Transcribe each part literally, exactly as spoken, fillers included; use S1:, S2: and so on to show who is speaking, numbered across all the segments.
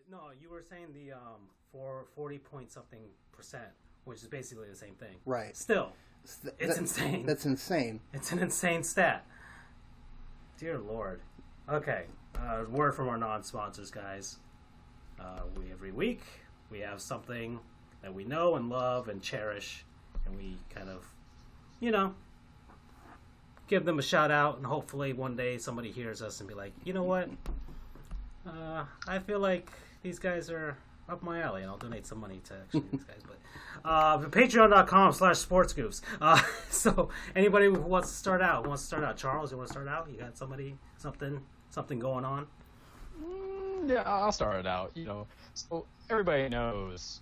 S1: no, you were saying the um for forty point something percent, which is basically the same thing.
S2: Right.
S1: Still,
S2: Th-
S1: it's
S2: that-
S1: insane.
S2: That's insane.
S1: It's an insane stat. Dear Lord. Okay. Uh, word from our non-sponsors, guys. Uh, we every week we have something that we know and love and cherish, and we kind of, you know, give them a shout out, and hopefully one day somebody hears us and be like, you know what? Uh, I feel like these guys are up my alley, and I'll donate some money to actually these guys. But uh, patreon.com slash sportsgoofs. Uh, so anybody who wants to start out, who wants to start out. Charles, you want to start out? You got somebody, something, something going on?
S3: Mm, yeah, I'll start it out. You know, so everybody knows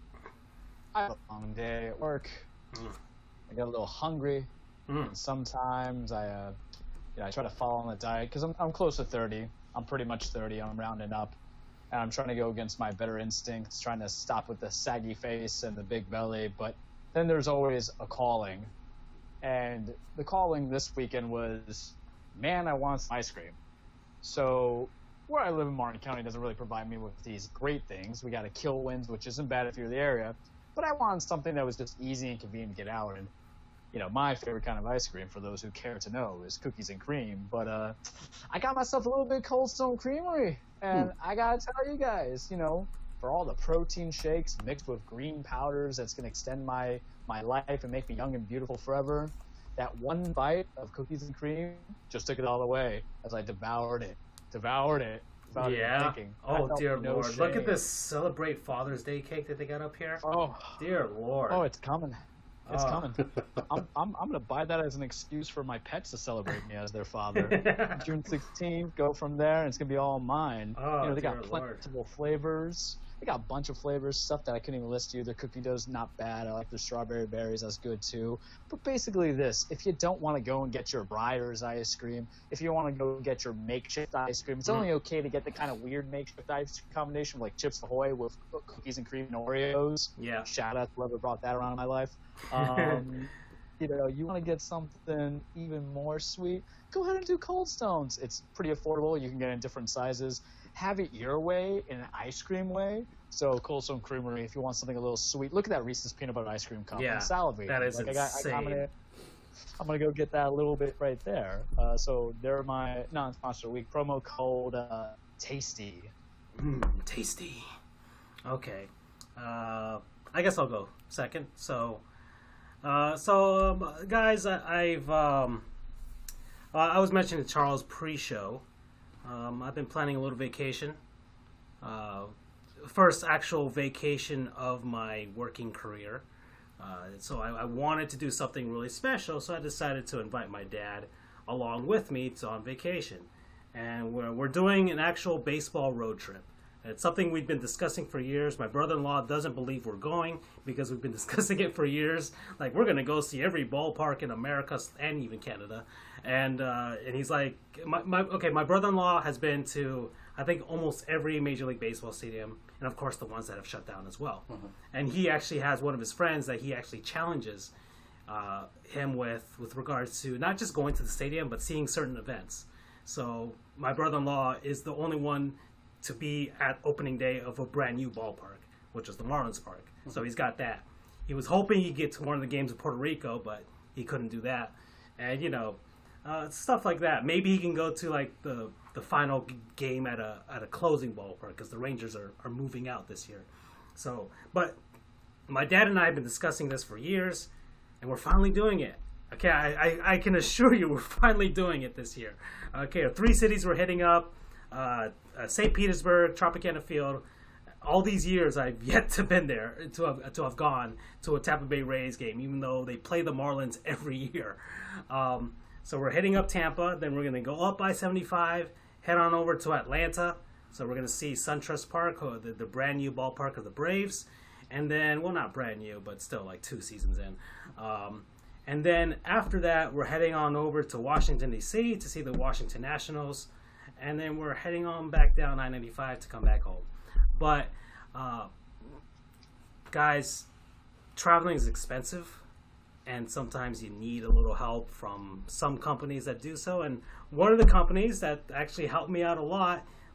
S3: I have a long day at work.
S1: Mm.
S3: I get a little hungry.
S1: Mm.
S3: And sometimes I, uh, you know, I try to follow on the diet because I'm I'm close to thirty. I'm pretty much thirty. I'm rounding up, and I'm trying to go against my better instincts, trying to stop with the saggy face and the big belly. But then there's always a calling, and the calling this weekend was, man, I want some ice cream. So where I live in Martin County doesn't really provide me with these great things. We got a Killwinds, which isn't bad if you're in the area, but I wanted something that was just easy and convenient to get out. And you know, my favorite kind of ice cream, for those who care to know, is cookies and cream. But uh, I got myself a little bit of Cold Stone Creamery, and hmm. I gotta tell you guys, you know, for all the protein shakes mixed with green powders that's gonna extend my my life and make me young and beautiful forever, that one bite of cookies and cream just took it all away as I devoured it, devoured it. Without
S1: yeah.
S3: Thinking.
S1: Oh dear
S3: no
S1: Lord!
S3: shame.
S1: Look at this Celebrate Father's Day cake that they got up here.
S3: Oh
S1: dear Lord!
S3: Oh, it's coming. It's
S1: Oh.
S3: coming. I'm, I'm, I'm going to buy that as an excuse for my pets to celebrate me as their father. June sixteenth, go from there, and it's going to be all mine.
S1: Oh,
S3: you know, they
S1: dear
S3: got
S1: Lord.
S3: plentiful flavors. They got a bunch of flavors, stuff that I couldn't even list to you. Their cookie dough's not bad. I like their strawberry berries. That's good, too. But basically this, if you don't want to go and get your Ryder's ice cream, if you want to go get your makeshift ice cream, it's
S1: Mm.
S3: only okay to get the kind of weird makeshift ice cream combination like Chips Ahoy with cookies and cream and Oreos.
S1: Yeah.
S3: Shout out to whoever brought that around in my life. Um, you know, you want to get something even more sweet, go ahead and do Cold Stones. It's pretty affordable. You can get it in different sizes. Have it your way, in an ice cream way. So Cold Stone Creamery, if you want something a little sweet, look at that Reese's peanut butter ice cream cup.
S1: Yeah,
S3: I'm salivating.
S1: that is
S3: like, I got,
S1: insane.
S3: I, I'm gonna, I'm gonna go get that a little bit right there. Uh, so they're my non-sponsor week promo code uh, Tasty.
S1: Mm, tasty. Okay. Uh, I guess I'll go second. So, uh, so um, guys, I, I've um, uh, I was mentioning to Charles pre-show. Um, I've been planning a little vacation. Uh, first actual vacation of my working career. Uh, so I, I wanted to do something really special, so I decided to invite my dad along with me to on vacation. And we're, we're doing an actual baseball road trip. It's something we've been discussing for years. My brother-in-law doesn't believe we're going because we've been discussing it for years. Like, we're going to go see every ballpark in America and even Canada. And uh, and he's like, my, my okay, my brother-in-law has been to, I think, almost every Major League Baseball stadium. And, of course, the ones that have shut down as well. Mm-hmm. And he actually has one of his friends that he actually challenges uh, him with, with regards to not just going to the stadium, but seeing certain events. So my brother-in-law is the only one to be at opening day of a brand new ballpark, which is the Marlins Park. Mm-hmm. So he's got that. He was hoping he'd get to one of the games in Puerto Rico, but he couldn't do that. And, you know, uh, stuff like that. Maybe he can go to, like, the the final g- game at a at a closing ballpark because the Rangers are, are moving out this year. So, but my dad and I have been discussing this for years, and we're finally doing it. Okay, I, I, I can assure you we're finally doing it this year. Okay, three cities we're hitting up. Uh, uh, Saint Petersburg, Tropicana Field. All these years I've yet to been there, to have, to have gone to a Tampa Bay Rays game, even though they play the Marlins every year. Um, so we're heading up Tampa, then we're going to go up I seventy-five, head on over to Atlanta. So we're going to see SunTrust Park, or the, the brand new ballpark of the Braves. And then, well, not brand new, but still like two seasons in. Um, and then after that, we're heading on over to Washington, D C to see the Washington Nationals. And then we're heading on back down I ninety-five to come back home. But, uh, guys, traveling is expensive. And sometimes you need a little help from some companies that do so. And one of the companies that actually helped me out a lot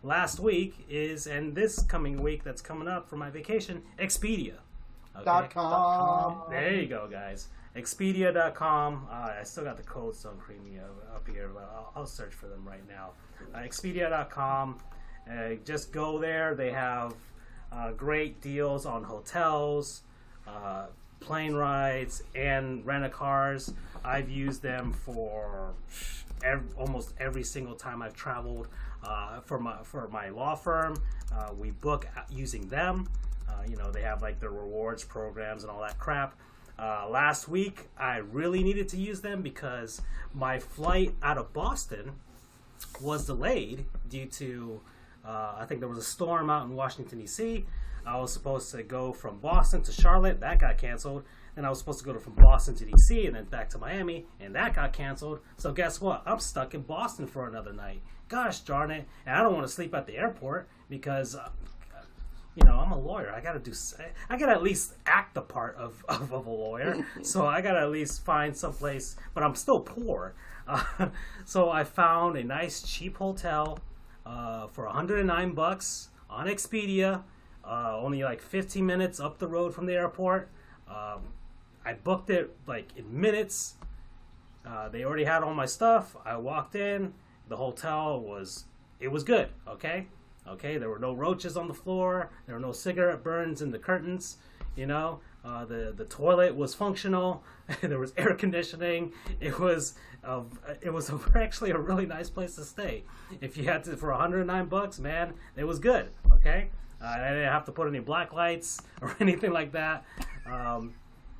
S1: last week is, and this coming week that's coming up for my vacation, Expedia. Okay?
S2: Dot com.
S1: There you go, guys. Expedia dot com. Uh, I still got the codes so creamy up here, but I'll, I'll search for them right now. Uh, Expedia dot com. Uh, just go there. They have uh, great deals on hotels, uh, plane rides, and rent-a-cars. I've used them for every, almost every single time I've traveled uh, for my for my law firm. Uh, we book using them. Uh, you know, they have like their rewards programs and all that crap. Uh, last week, I really needed to use them because my flight out of Boston was delayed due to, uh, I think there was a storm out in Washington, D C I was supposed to go from Boston to Charlotte. That got canceled. Then I was supposed to go to, from Boston to D C and then back to Miami, and that got canceled. So guess what? I'm stuck in Boston for another night. Gosh darn it. And I don't want to sleep at the airport because... Uh, You know, I'm a lawyer. I gotta do. I gotta at least act the part of, of, of a lawyer. So I gotta at least find someplace. But I'm still poor. Uh, so I found a nice cheap hotel uh, for one hundred nine bucks on Expedia. Uh, only like fifteen minutes up the road from the airport. Um, I booked it like in minutes. Uh, they already had all my stuff. I walked in. The hotel was. It was good. Okay. Okay, there were no roaches on the floor. There were no cigarette burns in the curtains. You know, uh, the the toilet was functional. There was air conditioning. It was uh, it was a, actually a really nice place to stay. If you had to for one hundred nine bucks, man, it was good. Okay, uh, I didn't have to put any black lights or anything like that. Um,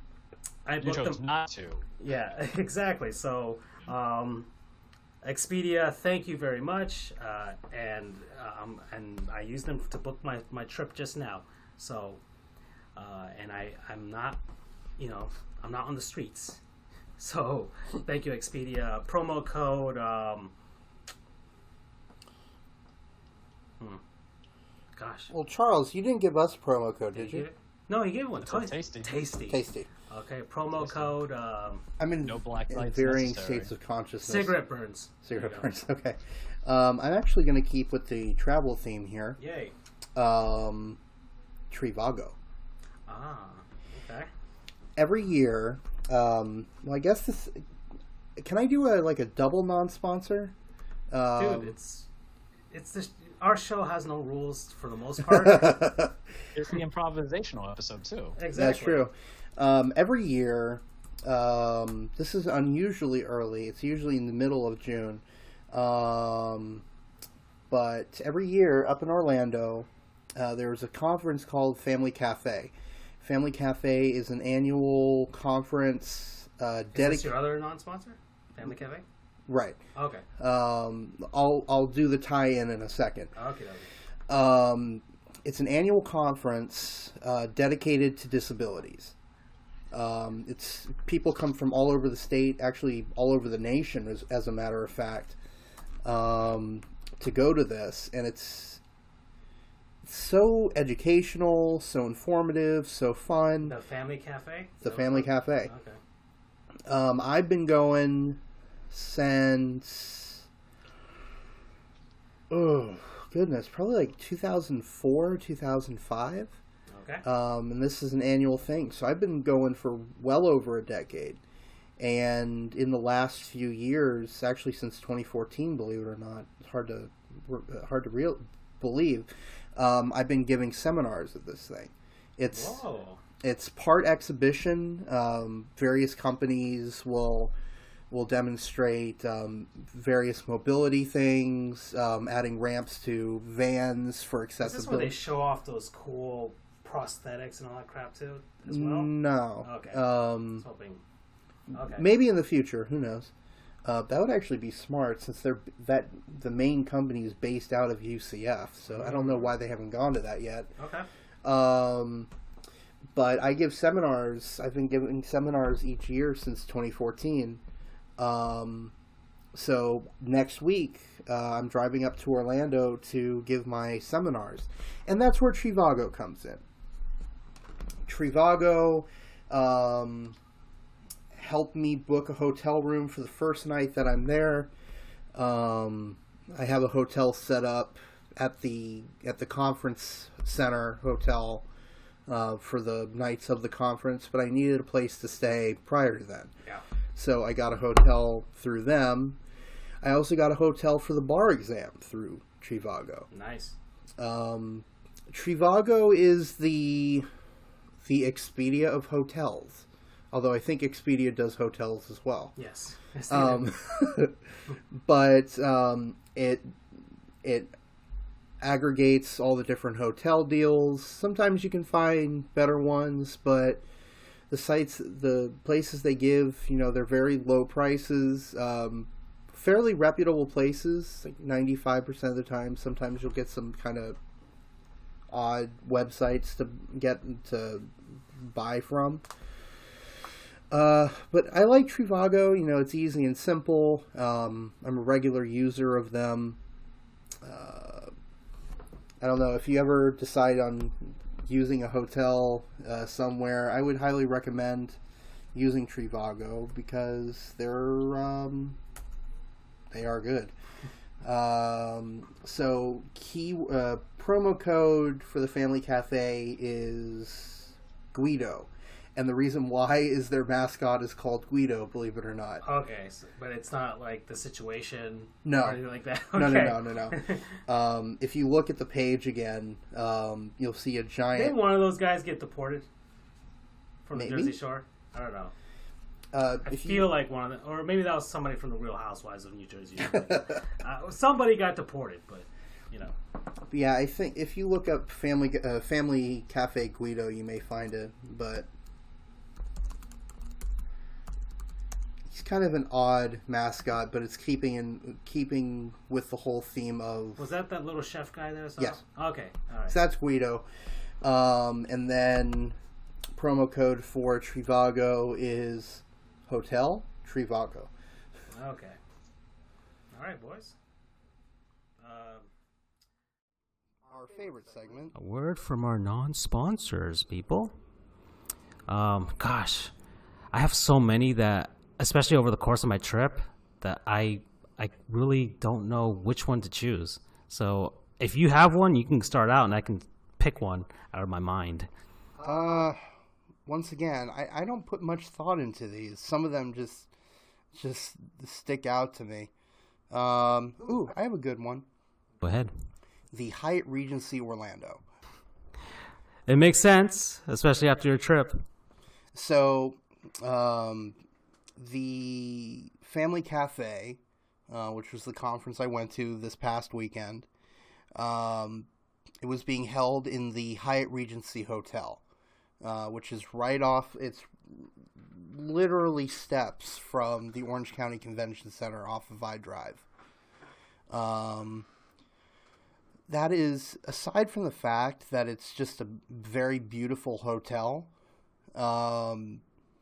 S1: I
S3: You
S1: booked
S3: chose
S1: them.
S3: not to.
S1: Yeah, exactly. So. Um, Expedia, thank you very much, uh, and um, and I used them to book my, my trip just now. So, uh, and I I'm not, you know, I'm not on the streets. So, thank you, Expedia. Promo code. Um, hmm, gosh.
S2: Well, Charles, you didn't give us promo code, did
S1: Did you
S2: you?
S1: get it? No, he gave one.
S3: It's a tasty.
S1: Tasty.
S2: Tasty.
S1: Okay, promo
S3: Tasty.
S1: code. Um,
S2: I'm in,
S3: No black
S2: in
S3: lights
S2: varying
S3: necessary.
S2: states of consciousness.
S1: cigarette burns. There you
S2: Cigarette
S1: go.
S2: burns. Okay. Um, I'm actually going to keep with the travel theme here.
S1: Yay.
S2: Um, Trivago.
S1: Ah. Okay.
S2: Every year, um, well, I guess this. Can I do a like a double non-sponsor? Um,
S1: Dude, it's it's this. Our show has no rules for the most part.
S3: It's the improvisational episode too.
S1: Exactly.
S2: That's true. Um, every year, um, this is unusually early. It's usually in the middle of June. Um, but every year up in Orlando, uh, there's a conference called Family Cafe. Family Cafe is an annual conference uh,
S1: Is this
S2: dedicated.
S1: your other non-sponsor? Family Cafe?
S2: Right.
S1: Okay.
S2: Um, I'll I'll do the tie-in in a second.
S1: Okay. okay.
S2: Um, it's an annual conference uh, dedicated to disabilities. Um, it's people come from all over the state, actually all over the nation, as, as a matter of fact, um, to go to this, and it's so educational, so informative, so fun.
S1: The Family Cafe?
S2: The
S1: So-
S2: Family Cafe.
S1: Okay.
S2: Um, I've been going since, oh goodness, probably like two thousand four, two thousand five.
S1: Okay.
S2: Um, and this is an annual thing. So I've been going for well over a decade. And in the last few years, actually since twenty fourteen, believe it or not, it's hard to hard to real believe, um, I've been giving seminars at this thing. It's
S1: Whoa.
S2: it's part exhibition. Um, various companies will will demonstrate um, various mobility things, um, adding ramps to vans for
S1: Is this where
S2: accessibility.
S1: they show off those cool prosthetics and all that crap too, as well?
S2: No.
S1: Okay. I
S2: Um,
S1: was hoping. Okay.
S2: maybe in the future. Who knows? Uh, that would actually be smart since they're that the main company is based out of U C F. So I don't know why they haven't gone to that yet.
S1: Okay.
S2: Um, but I give seminars. I've been giving seminars each year since twenty fourteen. Um, so next week, uh, I'm driving up to Orlando to give my seminars. And that's where Trivago comes in. Trivago um, helped me book a hotel room for the first night that I'm there. Um, I have a hotel set up at the at the conference center hotel uh, for the nights of the conference, but I needed a place to stay prior to then.
S1: Yeah.
S2: So I got a hotel through them. I also got a hotel for the bar exam through Trivago.
S1: Nice.
S2: Um, Trivago is the the Expedia of hotels, although I think Expedia does hotels as well.
S1: Yes.
S2: Um, but um, it it aggregates all the different hotel deals. Sometimes you can find better ones, but the sites, the places they give, you know, they're very low prices, um, fairly reputable places, like ninety-five percent of the time. Sometimes you'll get some kind of odd websites to get to buy from. Uh, but I like Trivago. You know, it's easy and simple. Um, I'm a regular user of them. Uh, I don't know if you ever decide on using a hotel uh, somewhere. I would highly recommend using Trivago because they're um, they are good. Um, so key uh, promo code for the Family Cafe is Guido. And the reason why is their mascot is called Guido, believe it or not.
S1: Okay, so, but it's not like the situation
S2: No.
S1: or anything like that? Okay.
S2: No, no, no, no, no. um, if you look at the page again, um, you'll see a giant...
S1: Didn't one of those guys get deported from
S2: Maybe?
S1: the Jersey Shore? I don't know.
S2: Uh,
S1: I
S2: if
S1: feel
S2: you...
S1: like one of the... Or maybe that was somebody from the Real Housewives of New Jersey. uh, somebody got deported, but, you know.
S2: Yeah, I think if you look up Family uh, Family Cafe Guido, you may find it, but... He's kind of an odd mascot, but it's keeping in keeping with the whole theme of...
S1: Was that that little chef guy there? So?
S2: Yes.
S1: Okay, all right.
S2: So that's Guido. Um, and then promo code for Trivago is Hotel Trivago.
S1: Okay. All right, boys. Um,
S2: Our favorite segment.
S1: A word from our non-sponsors, people. Um, gosh, I have so many that... especially over the course of my trip, that I I really don't know which one to choose. So if you have one, you can start out and I can pick one out of my mind.
S2: Uh, once again, I, I don't put much thought into these. Some of them just just stick out to me. Um, ooh, I have a good one.
S1: Go ahead.
S2: The Hyatt Regency Orlando.
S1: It makes sense, especially after your trip.
S2: So, um... the Family Cafe, uh, which was the conference I went to this past weekend, um, it was being held in the Hyatt Regency Hotel, uh, which is right off, it's literally steps from the Orange County Convention Center off of I Drive. Um, that is, aside from the fact that it's just a very beautiful hotel, um...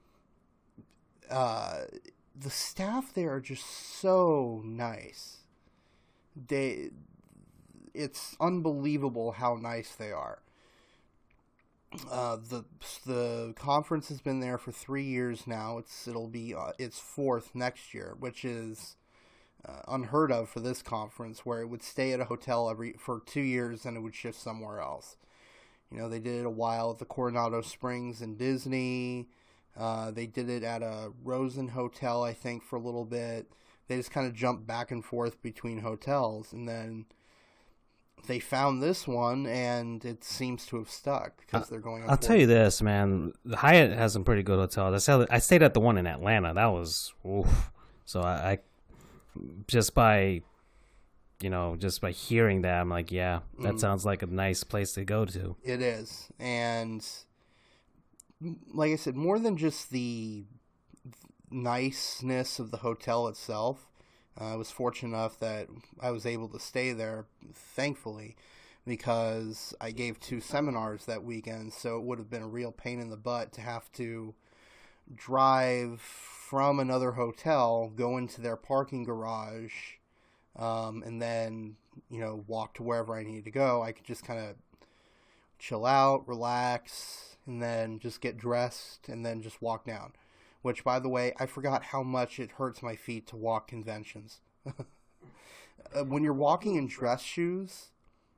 S2: Uh, the staff there are just so nice. They, it's unbelievable how nice they are. Uh, the the conference has been there for three years now. It's it'll be uh, its fourth next year, which is uh, unheard of for this conference, where it would stay at a hotel every for two years and it would shift somewhere else. You know, they did it a while at the Coronado Springs in Disney. Uh, they did it at a Rosen Hotel, I think, for a little bit. They just kind of jumped back and forth between hotels, and then they found this one, and it seems to have stuck because they're going.
S1: I'll tell you this, man. The Hyatt has some pretty good hotels. I I stayed at the one in Atlanta. That was oof. So I, I just by, you know, just by hearing that, I'm like, yeah, that mm. sounds like a nice place to go to.
S2: It is, and. Like I said, more than just the niceness of the hotel itself, uh, I was fortunate enough that I was able to stay there, thankfully, because I gave two seminars that weekend, so it would have been a real pain in the butt to have to drive from another hotel, go into their parking garage, um, and then, you know, walk to wherever I needed to go. I could just kind of chill out, relax, and then just get dressed, and then just walk down. Which, by the way, I forgot how much it hurts my feet to walk conventions. uh, when you're walking in dress shoes,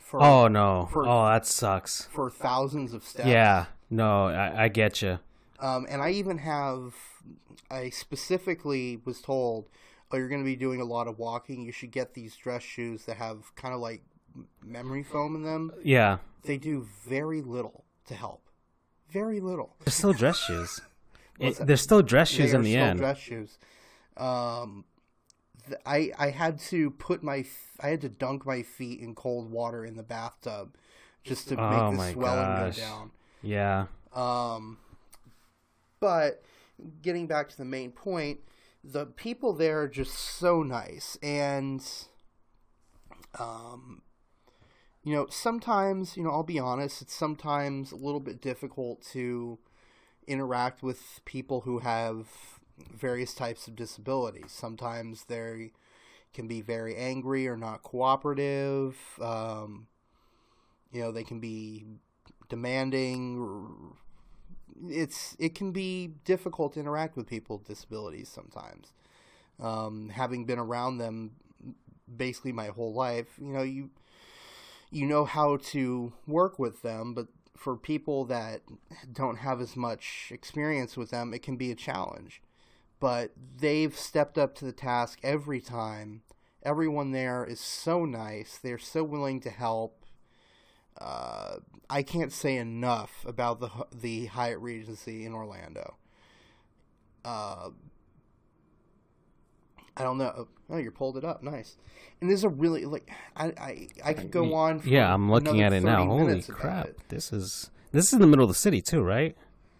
S2: for
S1: Oh no!
S2: for,
S1: Oh, that sucks.
S2: for thousands of steps.
S1: Yeah. No, I, I get you.
S2: Um, and I even have, I specifically was told, oh, you're going to be doing a lot of walking. You should get these dress shoes that have kind of like memory foam in them.
S1: Yeah.
S2: They do very little to help. Very little.
S1: They're still dress shoes.
S2: What's
S1: It,
S2: that?
S1: they're still dress shoes
S2: They
S1: in
S2: are
S1: the
S2: still
S1: end.
S2: dress shoes. Um, th- I I had to put my f- I had to dunk my feet in cold water in the bathtub just to
S1: Oh
S2: make
S1: my
S2: the swelling
S1: gosh.
S2: go down.
S1: Yeah.
S2: Um, but getting back to the main point, the people there are just so nice, and um, you know, sometimes, you know, I'll be honest, it's sometimes a little bit difficult to interact with people who have various types of disabilities. Sometimes they can be very angry or not cooperative. Um, you know, they can be demanding. It's it can be difficult to interact with people with disabilities sometimes. Um, having been around them basically my whole life, you know, you you know how to work with them, but for people that don't have as much experience with them, it can be a challenge. But they've stepped up to the task every time. Everyone there is so nice. They're so willing to help. Uh, I can't say enough about the the Hyatt Regency in Orlando. Uh, I don't know. Oh, you pulled it up. Nice. And this is a really, like, I I, I could go on for
S1: Yeah, I'm looking
S2: another
S1: at it now.
S2: thirty
S1: Holy
S2: minutes about
S1: crap.
S2: it.
S1: This is this is in the middle of the city too, right?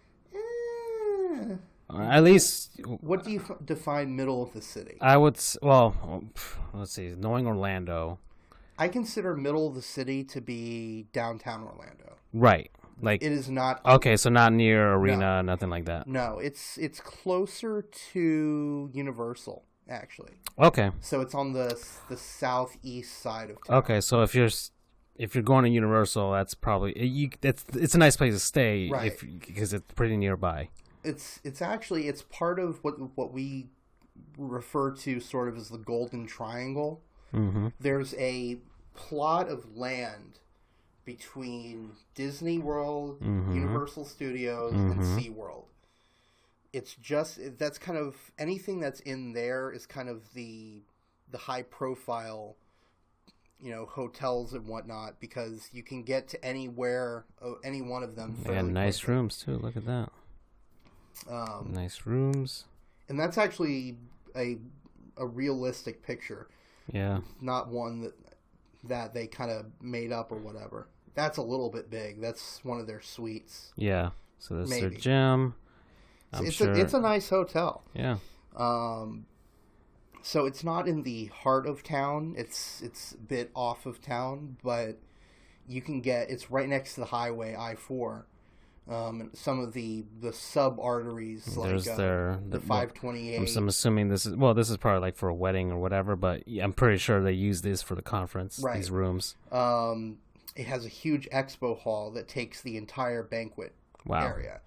S2: Eh,
S1: Or at least
S2: what do you f- define middle of the city?
S1: I would s- well, pff, let's see. Knowing Orlando.
S2: I consider middle of the city to be downtown Orlando.
S1: Right. Like
S2: It is not.
S1: okay, so not near arena, nothing like that.
S2: No, it's it's closer to Universal, actually.
S1: Okay.
S2: So it's on the the southeast side of town.
S1: Okay, so if you're s- if you're going to Universal, that's probably you. That's it's a nice place to stay
S2: Right.
S1: if because it's pretty nearby.
S2: It's it's actually it's part of what what we refer to sort of as the Golden Triangle.
S1: Mm-hmm.
S2: There's a plot of land between Disney World,
S1: Mhm.
S2: Universal Studios,
S1: Mhm.
S2: and SeaWorld. It's just that's kind of anything that's in there is kind of the the high profile, you know, hotels and whatnot, because you can get to anywhere, oh, any one of them.
S1: They got
S2: fairly
S1: nice
S2: quickly.
S1: rooms too. Look at that.
S2: Um,
S1: Nice rooms.
S2: and that's actually a a realistic picture,
S1: Yeah.
S2: not one that that they kind of made up or whatever. That's a little bit big. That's one of their suites.
S1: Yeah. So that's their
S2: Maybe.
S1: gym. I'm
S2: it's
S1: sure.
S2: a it's a nice hotel.
S1: yeah.
S2: Um, so it's not in the heart of town. It's it's a bit off of town, but you can get. It's right next to the highway I four. Um, and some of the the sub arteries
S1: There's
S2: like uh,
S1: their
S2: the
S1: well,
S2: five twenty
S1: I'm,
S2: eight.
S1: I'm assuming this is well. This is probably like for a wedding or whatever, but yeah, I'm pretty sure they use this for the conference.
S2: Right.
S1: These rooms.
S2: Um, it has a huge expo hall that takes the entire banquet
S1: Wow.
S2: area.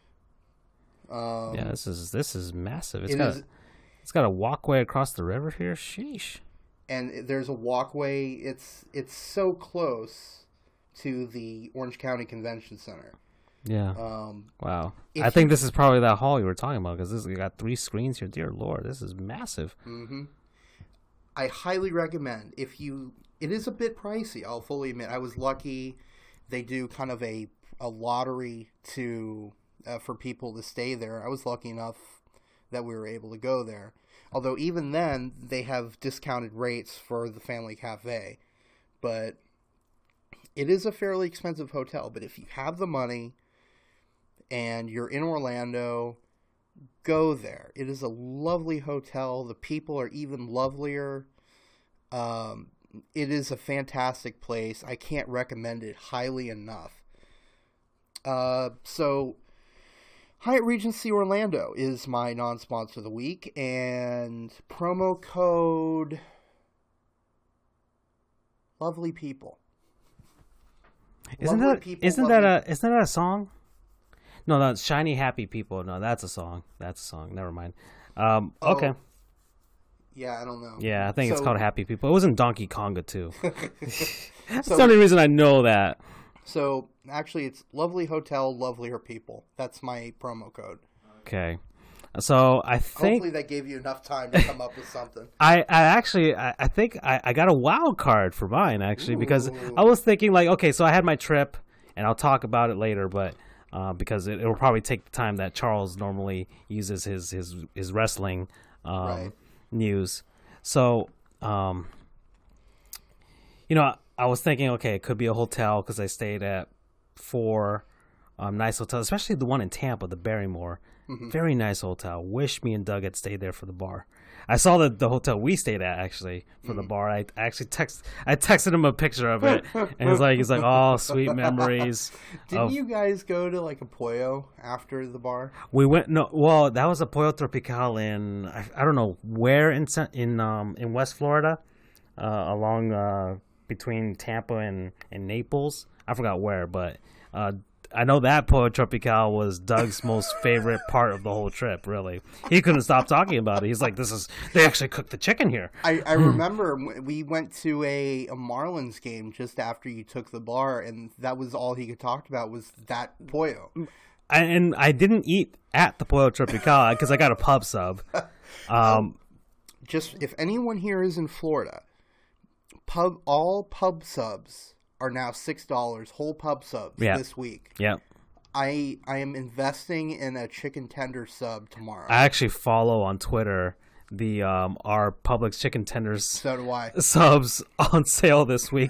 S2: Um,
S1: Yeah. This is this is massive. It's
S2: it
S1: got
S2: is-
S1: a, it's got a walkway across the river here. Sheesh.
S2: and there's a walkway. It's it's so close to the Orange County Convention Center.
S1: Yeah.
S2: Um,
S1: Wow.
S2: if
S1: I think
S2: you-
S1: this is probably that hall you were talking about because this you got three screens here. Dear Lord, this is massive.
S2: hmm I highly recommend if you. It is a bit pricey. I'll fully admit. I was lucky. They do kind of a a lottery to uh, for people to stay there. I was lucky enough that we were able to go there. Although even then they have discounted rates for the family cafe, but it is a fairly expensive hotel. But if you have the money and you're in Orlando, go there. It is a lovely hotel. The people are even lovelier. Um, it is a fantastic place. I can't recommend it highly enough. Uh, so, Hyatt Regency Orlando is my non-sponsor of the week, and promo code Lovely People.
S1: Isn't
S2: Lovely
S1: that
S2: people,
S1: isn't that
S2: lovely-
S1: a isn't that a song? No, that's Shiny Happy People. No, that's a song. That's a song. Never mind. Um,
S2: Oh,
S1: okay.
S2: Yeah, I don't know.
S1: Yeah, I think it's
S2: So-
S1: called Happy People. It was in Donkey Konga too.
S4: That's
S2: So-
S4: the only reason I know that.
S2: So actually, it's lovely hotel, lovelier people. That's my promo code.
S4: Okay. So I think
S2: Hopefully, that gave you enough time to come up with something.
S4: I, I actually I, I think I, I got a wild card for mine actually because I was thinking like, okay, so I had my trip and I'll talk about it later, but uh, because it will probably take the time that Charles normally uses his his his wrestling um,
S2: Right.
S4: news. So um, you know, I, I was thinking, okay, it could be a hotel because I stayed at four um, nice hotels, especially the one in Tampa, the Barrymore.
S2: Mm-hmm.
S4: Very nice hotel. Wish me and Doug had stayed there for the bar. I saw the, the hotel we stayed at actually for
S2: Mm-hmm.
S4: the bar. I actually text I texted him a picture of it, and he's like he's like, oh, sweet memories.
S2: Didn't
S4: of-
S2: you guys go to like a Pollo after the bar?
S4: We went no, well, that was a Pollo Tropical in I, I don't know where in Cen- in um in West Florida, uh, along uh between Tampa and and Naples. I forgot where, but uh. I know that Pollo Tropical was Doug's most favorite part of the whole trip, really. He couldn't stop talking about it. He's like, this is, they actually cooked the chicken here.
S2: I, I remember w- we went to a, a Marlins game just after you took the bar, and that was all he could talk about was that pollo.
S4: I, and I didn't eat at the Pollo Tropical because I got a pub sub. Um,
S2: Just if anyone here is in Florida, pub all pub subs are now six dollars whole pub subs
S4: Yeah.
S2: this week.
S4: yeah.
S2: I I am investing in a chicken tender sub tomorrow.
S4: I actually follow on Twitter the um, our Publix chicken tenders
S2: so do I.
S4: subs on sale this week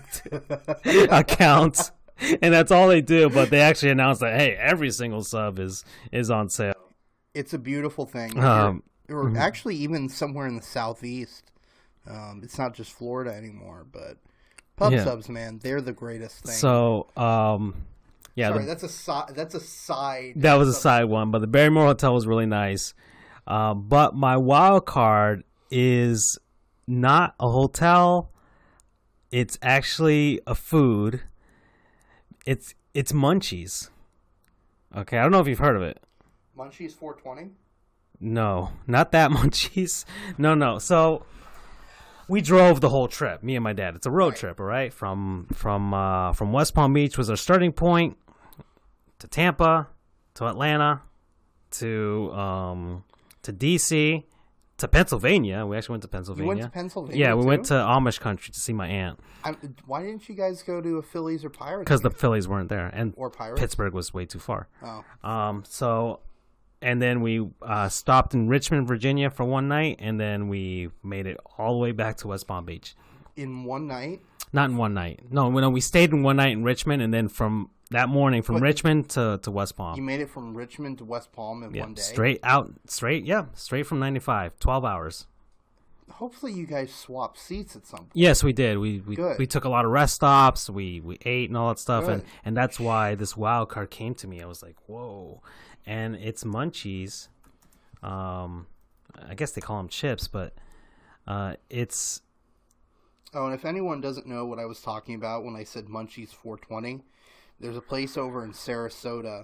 S4: account. And that's all they do, but they actually announced that, hey, every single sub is is on sale.
S2: It's a beautiful thing.
S4: Um,
S2: or actually, even somewhere in the southeast. Um, it's not just Florida anymore, but pub
S4: Yeah.
S2: subs, man, they're the greatest thing.
S4: So, um, yeah,
S2: Sorry,
S4: the-
S2: that's a si- that's a side.
S4: that was a
S2: sub-
S4: side one, but the Barrymore Hotel was really nice. Um, but my wild card is not a hotel. It's actually a food. It's it's Munchies. Okay, I don't know if you've heard of it.
S2: Munchies four twenty.
S4: No, not that Munchies. No, no. So we drove the whole trip, me and my dad. It's a road
S2: Right.
S4: trip, all right? From from uh, from West Palm Beach was our starting point to Tampa, to Atlanta, to um, to D C, to Pennsylvania. We actually went to Pennsylvania.
S2: You went to Pennsylvania.
S4: Yeah, we
S2: too?
S4: went to Amish country to see my aunt
S2: I'm, why didn't you guys go to a Phillies or Pirates?
S4: because the Phillies weren't there, and
S2: or Pirates.
S4: Pittsburgh was way too far.
S2: Oh,
S4: Um, so, and then we uh, stopped in Richmond, Virginia for one night, and then we made it all the way back to West Palm Beach.
S2: in one night.
S4: Not in one night. No, no, we stayed in one night in Richmond, and then from that morning from
S2: But-
S4: Richmond to, to West
S2: You
S4: Palm.
S2: made it from Richmond to West Palm in
S4: Yeah,
S2: one day.
S4: straight out, straight, yeah, straight from ninety-five, twelve hours.
S2: Hopefully, you guys swap seats at some point.
S4: Yes, we did. We we,
S2: Good.
S4: we took a lot of rest stops. We we ate and all that stuff, and,
S2: Good.
S4: and that's why this wild card came to me. I was like, whoa! And it's Munchies. Um, I guess they call them chips, but uh, it's
S2: Oh, and if anyone doesn't know what I was talking about when I said Munchies four twenty, there's a place over in Sarasota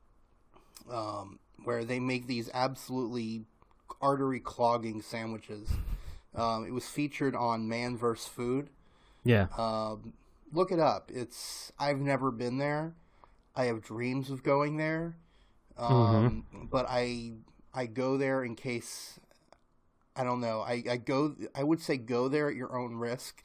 S2: um, where they make these absolutely artery clogging sandwiches. Um, it was featured on Man vs. Food.
S4: yeah.
S2: Um, look it up. It's I've never been there. I have dreams of going there, um, but I I go there in case. I don't know. I, I go. I would say go there at your own risk.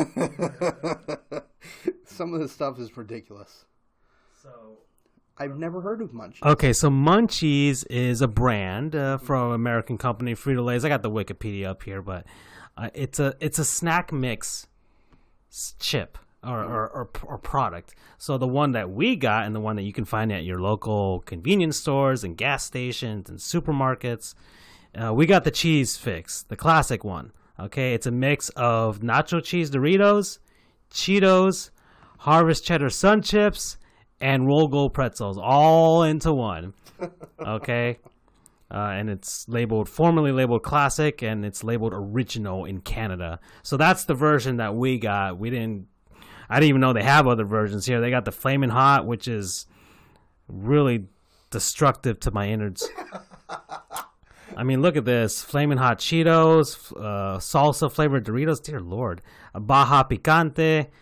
S2: Some of the stuff is ridiculous.
S1: So
S2: I've never heard of Munchies.
S4: Okay, so Munchies is a brand uh, from an American company, Frito-Lay's. I got the Wikipedia up here, but uh, it's a it's a snack mix s- chip or, or, or or product. So the one that we got and the one that you can find at your local convenience stores and gas stations and supermarkets, uh, we got the cheese fix, the classic one. Okay, it's a mix of nacho cheese Doritos, Cheetos, Harvest Cheddar Sun Chips, and Roll Gold pretzels all into one. Okay, uh, and it's labeled formerly labeled classic, and it's labeled original in Canada. So that's the version that we got. We didn't. I didn't even know they have other versions here. They got the Flamin' Hot, which is really destructive to my innards. I mean, look at this: Flamin' Hot Cheetos, uh, salsa flavored Doritos. Dear Lord, Baja Picante.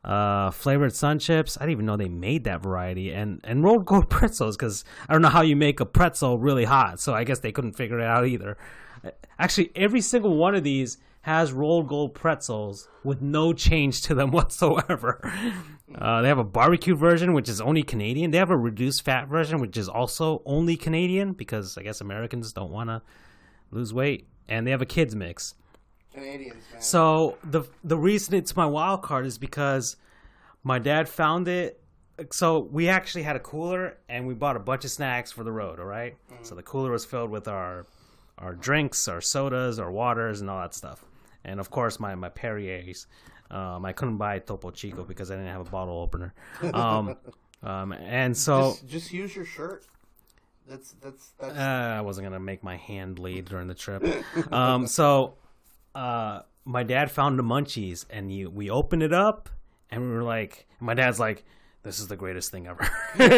S4: uh, flavored sun chips. I didn't even know they made that variety, and and rolled gold pretzels because I don't know how you make a pretzel really hot, so I guess they couldn't figure it out either. Actually, every single one of these has rolled gold pretzels with no change to them whatsoever. Uh, they have a barbecue version, which is only Canadian. They have a reduced fat version, which is also only Canadian because I guess Americans don't want to lose weight. And they have a kids mix.
S2: Canadians, man.
S4: So the the reason it's my wild card is because my dad found it. So we actually had a cooler and we bought a bunch of snacks for the road. All right. Mm-hmm. So the cooler was filled with our our drinks, our sodas, our waters, and all that stuff. And of course, my my Perrier's. Um, I couldn't buy Topo Chico because I didn't have a bottle opener. Um, um, and so
S2: just, just use your shirt. That's that's. that's...
S4: Uh, I wasn't gonna make my hand bleed during the trip. Um, so uh, my dad found the munchies, and you, we opened it up, and we were like, my dad's like, "This is the greatest thing ever."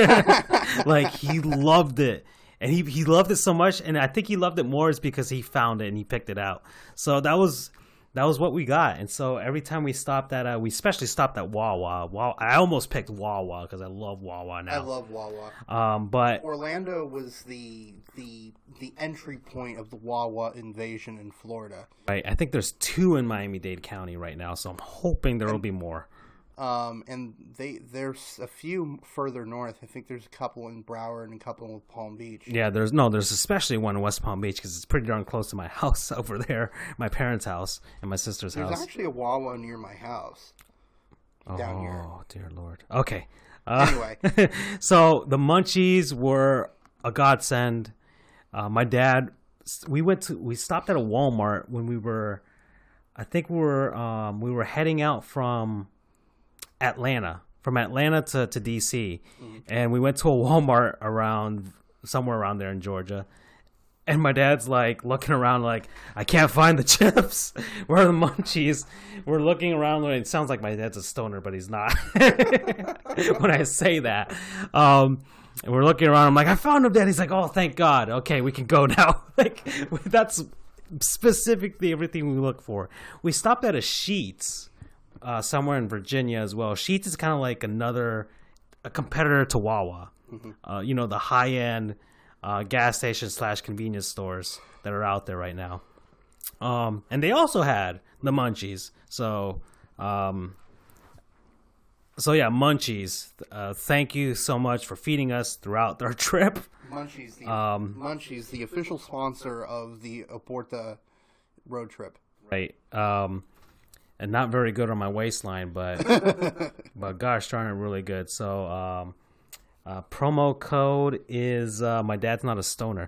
S4: Like he loved it. And he he loved it so much, and I think he loved it more is because he found it and he picked it out. So that was that was what we got. And so every time we stopped at, uh, we especially stopped at Wawa. Wawa I almost picked Wawa because I love Wawa now.
S2: I love Wawa.
S4: Um, but
S2: Orlando was the the the entry point of the Wawa invasion in Florida.
S4: Right. I think there's two in Miami-Dade County right now, so I'm hoping there will be more.
S2: Um, and they there's a few further north. I think there's a couple in Broward and a couple in Palm Beach.
S4: Yeah, there's no, there's especially one in West Palm Beach because it's pretty darn close to my house over there, my parents' house and my sister's
S2: there's
S4: house.
S2: There's actually a Wawa near my house. Down
S4: oh,
S2: here.
S4: Oh dear Lord. Okay. Uh,
S2: anyway,
S4: so the munchies were a godsend. Uh, my dad, we went to, we stopped at a Walmart when we were, I think we were, um, we were heading out from Atlanta, from Atlanta to, to D C, mm-hmm. and we went to a Walmart around somewhere around there in Georgia, and my dad's like looking around like, I can't find the chips. Where are the munchies? We're looking around, and it sounds like my dad's a stoner, but he's not. When I say that, um, and we're looking around, I'm like, I found him, Dad. He's like, oh, thank God. Okay, we can go now. Like that's specifically everything we look for. We stopped at a Sheetz. Uh, somewhere in Virginia as well. Sheetz is kind of like another a competitor to Wawa. Mm-hmm. Uh, you know, the high-end uh, gas station slash convenience stores that are out there right now. Um, and they also had the munchies. So, um, so yeah, munchies. Uh, thank you so much for feeding us throughout our trip.
S2: Munchies, the,
S4: um,
S2: Munchies, the official sponsor of the Aporta road trip.
S4: Right. Um, And not very good on my waistline, but but gosh darn it, really good. So um, uh, promo code is uh, my dad's not a stoner.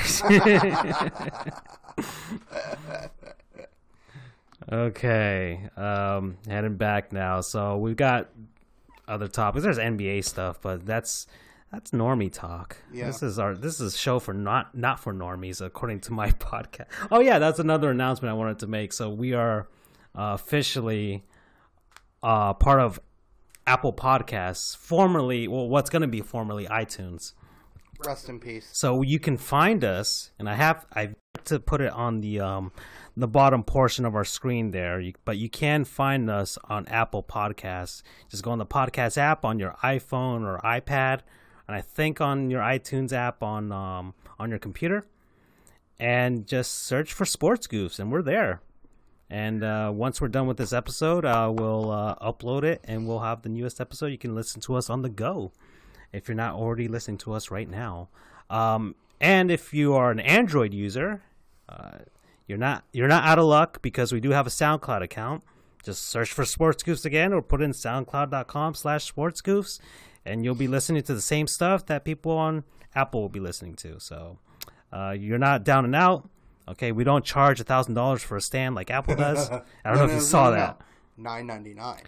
S4: Okay, um, heading back now. So we've got other topics. There's N B A stuff, but that's that's normie talk.
S2: Yeah.
S4: This is our this is a show for not not for normies, according to my podcast. Oh yeah, that's another announcement I wanted to make. So we are. Uh, officially uh, part of Apple Podcasts, formerly, well, what's going to be formerly iTunes.
S2: Rest in peace.
S4: So you can find us, and I have I've to put it on the um, the bottom portion of our screen there, you, but you can find us on Apple Podcasts. Just go on the podcast app on your iPhone or iPad, and I think on your iTunes app on um, on your computer, and just search for Sports Goofs, and we're there. And uh, once we're done with this episode, uh, we'll uh, upload it, and we'll have the newest episode. You can listen to us on the go if you're not already listening to us right now. Um, and if you are an Android user, uh, you're not you're not out of luck because we do have a SoundCloud account. Just search for Sports Goofs again, or put in soundcloud dot com slash sports goofs, and you'll be listening to the same stuff that people on Apple will be listening to. So uh, you're not down and out. Okay, we don't charge a thousand dollars for a stand like Apple does. I don't
S2: no,
S4: know if
S2: no,
S4: you saw
S2: no,
S4: that.
S2: Nine ninety nine.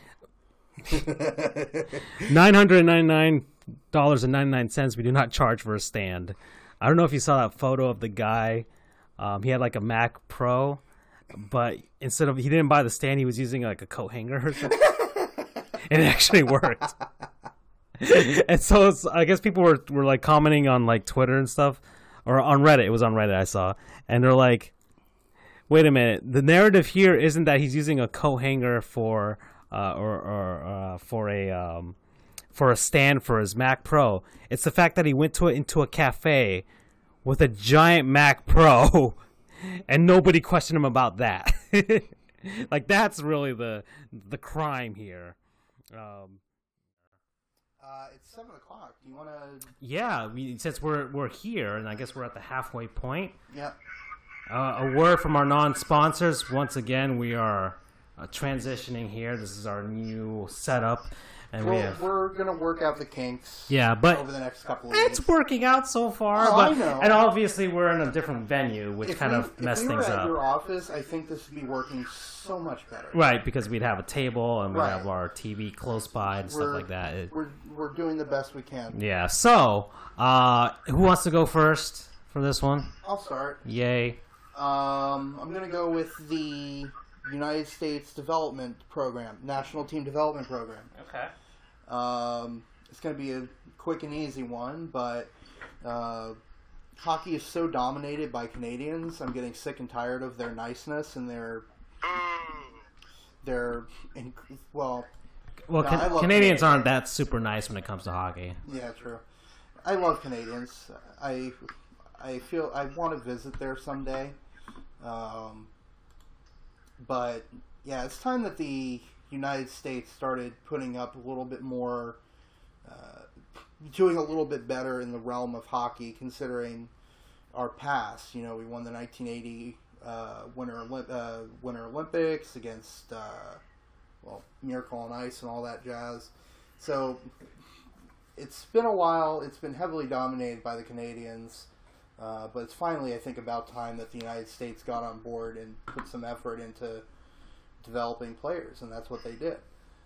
S4: Nine hundred ninety nine dollars and ninety nine cents. We do not charge for a stand. I don't know if you saw that photo of the guy. Um, he had like a Mac Pro, but instead of he didn't buy the stand, he was using like a coat hanger or something. And it actually worked. And so it's, I guess people were were like commenting on like Twitter and stuff. Or on Reddit, it was on Reddit I saw, and they're like, "Wait a minute, the narrative here isn't that he's using a coat hanger for uh, or or uh, for a um, for a stand for his Mac Pro. It's the fact that he went to it into a cafe with a giant Mac Pro, and nobody questioned him about that. Like that's really the the crime here. Um,
S2: Uh, it's seven o'clock. Do you want to?
S4: yeah, we, since we're we're here, and I guess we're at the halfway point.
S2: Yep.
S4: Uh, a word from our non-sponsors. Once again, we are uh, transitioning here. This is our new setup, and we
S2: Well,
S4: have
S2: we're gonna work out the kinks.
S4: yeah, but
S2: over the next couple of
S4: it's
S2: weeks.
S4: working out so far.
S2: Oh,
S4: but
S2: I know.
S4: and obviously we're in a different venue, which
S2: If
S4: kind
S2: we,
S4: of messed
S2: if we were
S4: things
S2: at
S4: up.
S2: your office, I think this would be working so much better.
S4: Right, because we'd have a table and we'd
S2: Right.
S4: have our T V close by and stuff
S2: We're-
S4: like that. It-
S2: We're we're doing the best we can.
S4: yeah. So, uh, who wants to go first for this one?
S2: I'll start.
S4: Yay.
S2: Um, I'm gonna go with the United States Development Program, National Team Development Program.
S4: Okay.
S2: Um, it's going to be a quick and easy one, but uh, hockey is so dominated by Canadians. I'm getting sick and tired of their niceness and their their inc- well,
S4: Well,
S2: No,
S4: Can-
S2: I love
S4: Canadians
S2: Canadians.
S4: aren't that super nice when it comes to hockey.
S2: yeah, true. I love Canadians. I I feel I want to visit there someday. Um, but yeah, it's time that the United States started putting up a little bit more, uh, doing a little bit better in the realm of hockey, considering our past. You know, we won the nineteen eighty uh, Winter Olymp- uh, Winter Olympics against, uh, well, Miracle on Ice and all that jazz. So it's been a while. It's been heavily dominated by the Canadians. Uh, but it's finally, I think, about time that the United States got on board and put some effort into developing players, and that's what they did.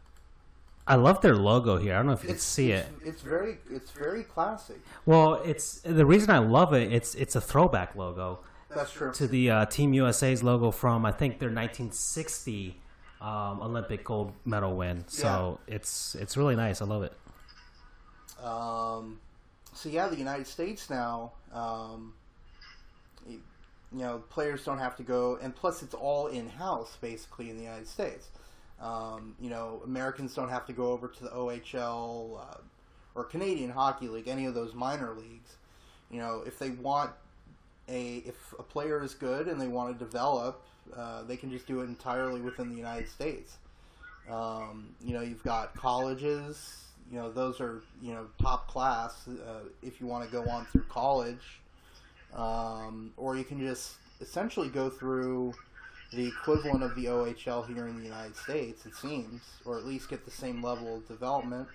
S4: I love their logo here. I don't know if you can see
S2: it's,
S4: it.
S2: It's very, it's very classy.
S4: Well, it's the reason I love it. It's it's a throwback logo
S2: That's true.
S4: to the uh, Team U S A's logo from I think their nineteen sixty um, Olympic gold medal win. So it's it's really nice. I love it.
S2: Um, so yeah, the United States now, um, you, you know, players don't have to go, and plus it's all in-house basically in the United States. Um, you know, Americans don't have to go over to the O H L uh, or Canadian Hockey League, any of those minor leagues. You know, if they want a, if a player is good and they want to develop, uh, they can just do it entirely within the United States. Um, you know, you've got colleges. You know, those are, you know, top class uh, if you want to go on through college. Um, or you can just essentially go through the equivalent of the O H L here in the United States, it seems, or at least get the same level of development.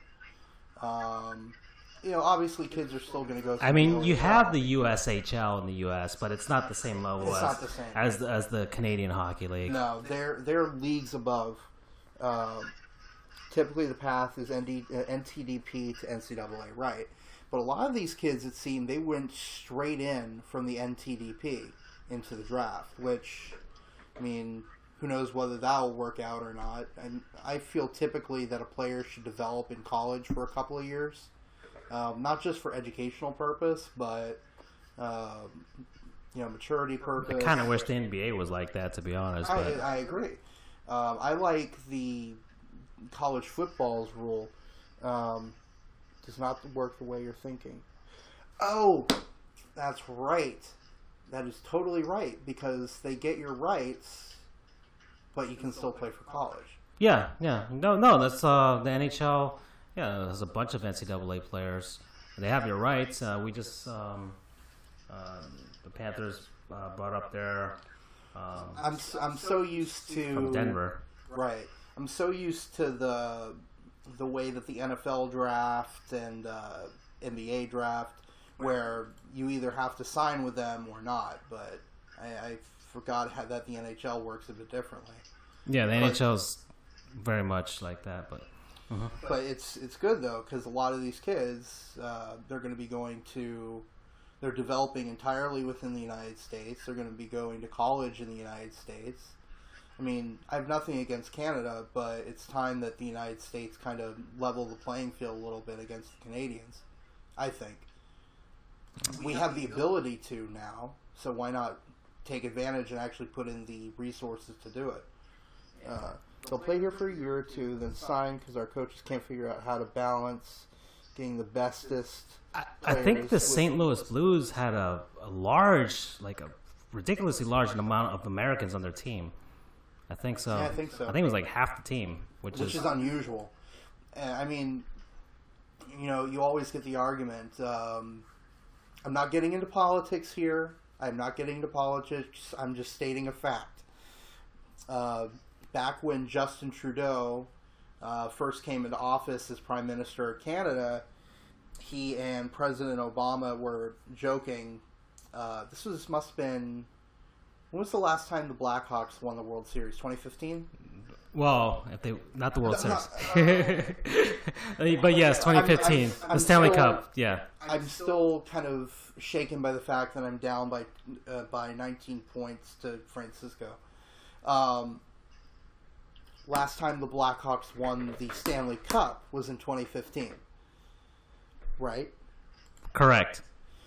S2: Um, you know, obviously kids are still going to go through
S4: I mean,
S2: the
S4: you
S2: O H L.
S4: have the U S H L in the U S, but it's not the same level
S2: It's
S4: as
S2: not the same.
S4: as the, as the Canadian Hockey League.
S2: No, they're, they're leagues above. Um, typically the path is N D, uh, N T D P to N C double A, right? But a lot of these kids, it seemed, they went straight in from the N T D P into the draft, which, I mean, who knows whether that will work out or not. And I feel typically that a player should develop in college for a couple of years, um, not just for educational purpose, but um, you know, maturity purpose.
S4: I kind of wish the N B A was like that, to be honest.
S2: I,
S4: But
S2: I agree. Um, I like the college football's rule. Um, does not work the way you're thinking. Oh, that's right. That is totally right, because they get your rights, but you can still play for college.
S4: yeah, yeah, no, no, that's uh, the N H L. Yeah, there's a bunch of N C double A players. They have your rights. Uh, we just um, uh, the Panthers uh, brought up their um,
S2: I'm s- I'm so used to
S4: from Denver.
S2: Right. I'm so used to the the way that the N F L draft and uh, N B A draft, where you either have to sign with them or not. But I, I forgot how that the N H L works a bit differently.
S4: Yeah, the N H L's very much like that, but
S2: But it's it's good though, because a lot of these kids, uh, they're going to be going to, they're developing entirely within the United States. They're going to be going to college in the United States. I mean, I have nothing against Canada, but it's time that the United States kind of level the playing field a little bit against the Canadians, I think. We have the ability to now, so why not take advantage and actually put in the resources to do it? Uh, They'll play here for a year or two, then sign because our coaches can't figure out how to balance getting the bestest.
S4: I, I think the Saint Louis Blues had a, a large, like a ridiculously large amount of Americans on their team. I think so.
S2: Yeah, I think so.
S4: I think it was like half the team, which,
S2: which
S4: is,
S2: is unusual. And, I mean, you know, you always get the argument. Um, I'm not getting into politics here. I'm not getting into politics. I'm just stating a fact. Uh, back when Justin Trudeau uh, first came into office as Prime Minister of Canada, he and President Obama were joking. Uh, this was must have been. When was the last time the Blackhawks won the World Series? twenty fifteen?
S4: Well, if they not the World
S2: No,
S4: Series, but yes, twenty fifteen,
S2: I'm- I'm-
S4: the Stanley
S2: I'm
S4: Cup. Yeah,
S2: I'm still kind of shaken by the fact that I'm down by uh, by nineteen points to Francisco. Um, last time the Blackhawks won the Stanley Cup was in twenty fifteen, right?
S4: correct.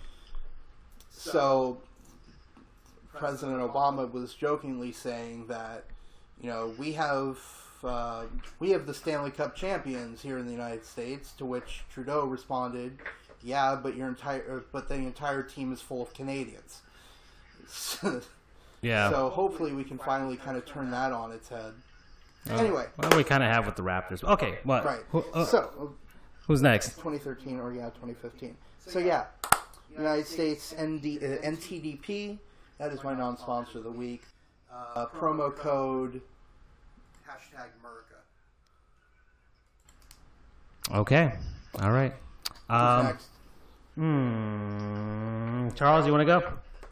S2: So President Obama was jokingly saying that, you know, we have uh, we have the Stanley Cup champions here in the United States. To which Trudeau responded, "Yeah, but your entire but the entire team is full of Canadians."
S4: Yeah.
S2: So hopefully we can finally kind of turn that on its head.
S4: Uh,
S2: Anyway,
S4: well, we kind of have with the Raptors. Okay, what?
S2: right.
S4: Who, uh,
S2: So
S4: who's next?
S2: twenty thirteen or yeah, twenty fifteen. So yeah, United States N D, uh, N T D P. That is my non-sponsor of the week. Uh, promo code hashtag America.
S4: Okay, all right.
S2: Who's
S4: Um,
S2: next?
S4: hmm, Charles, you want to go?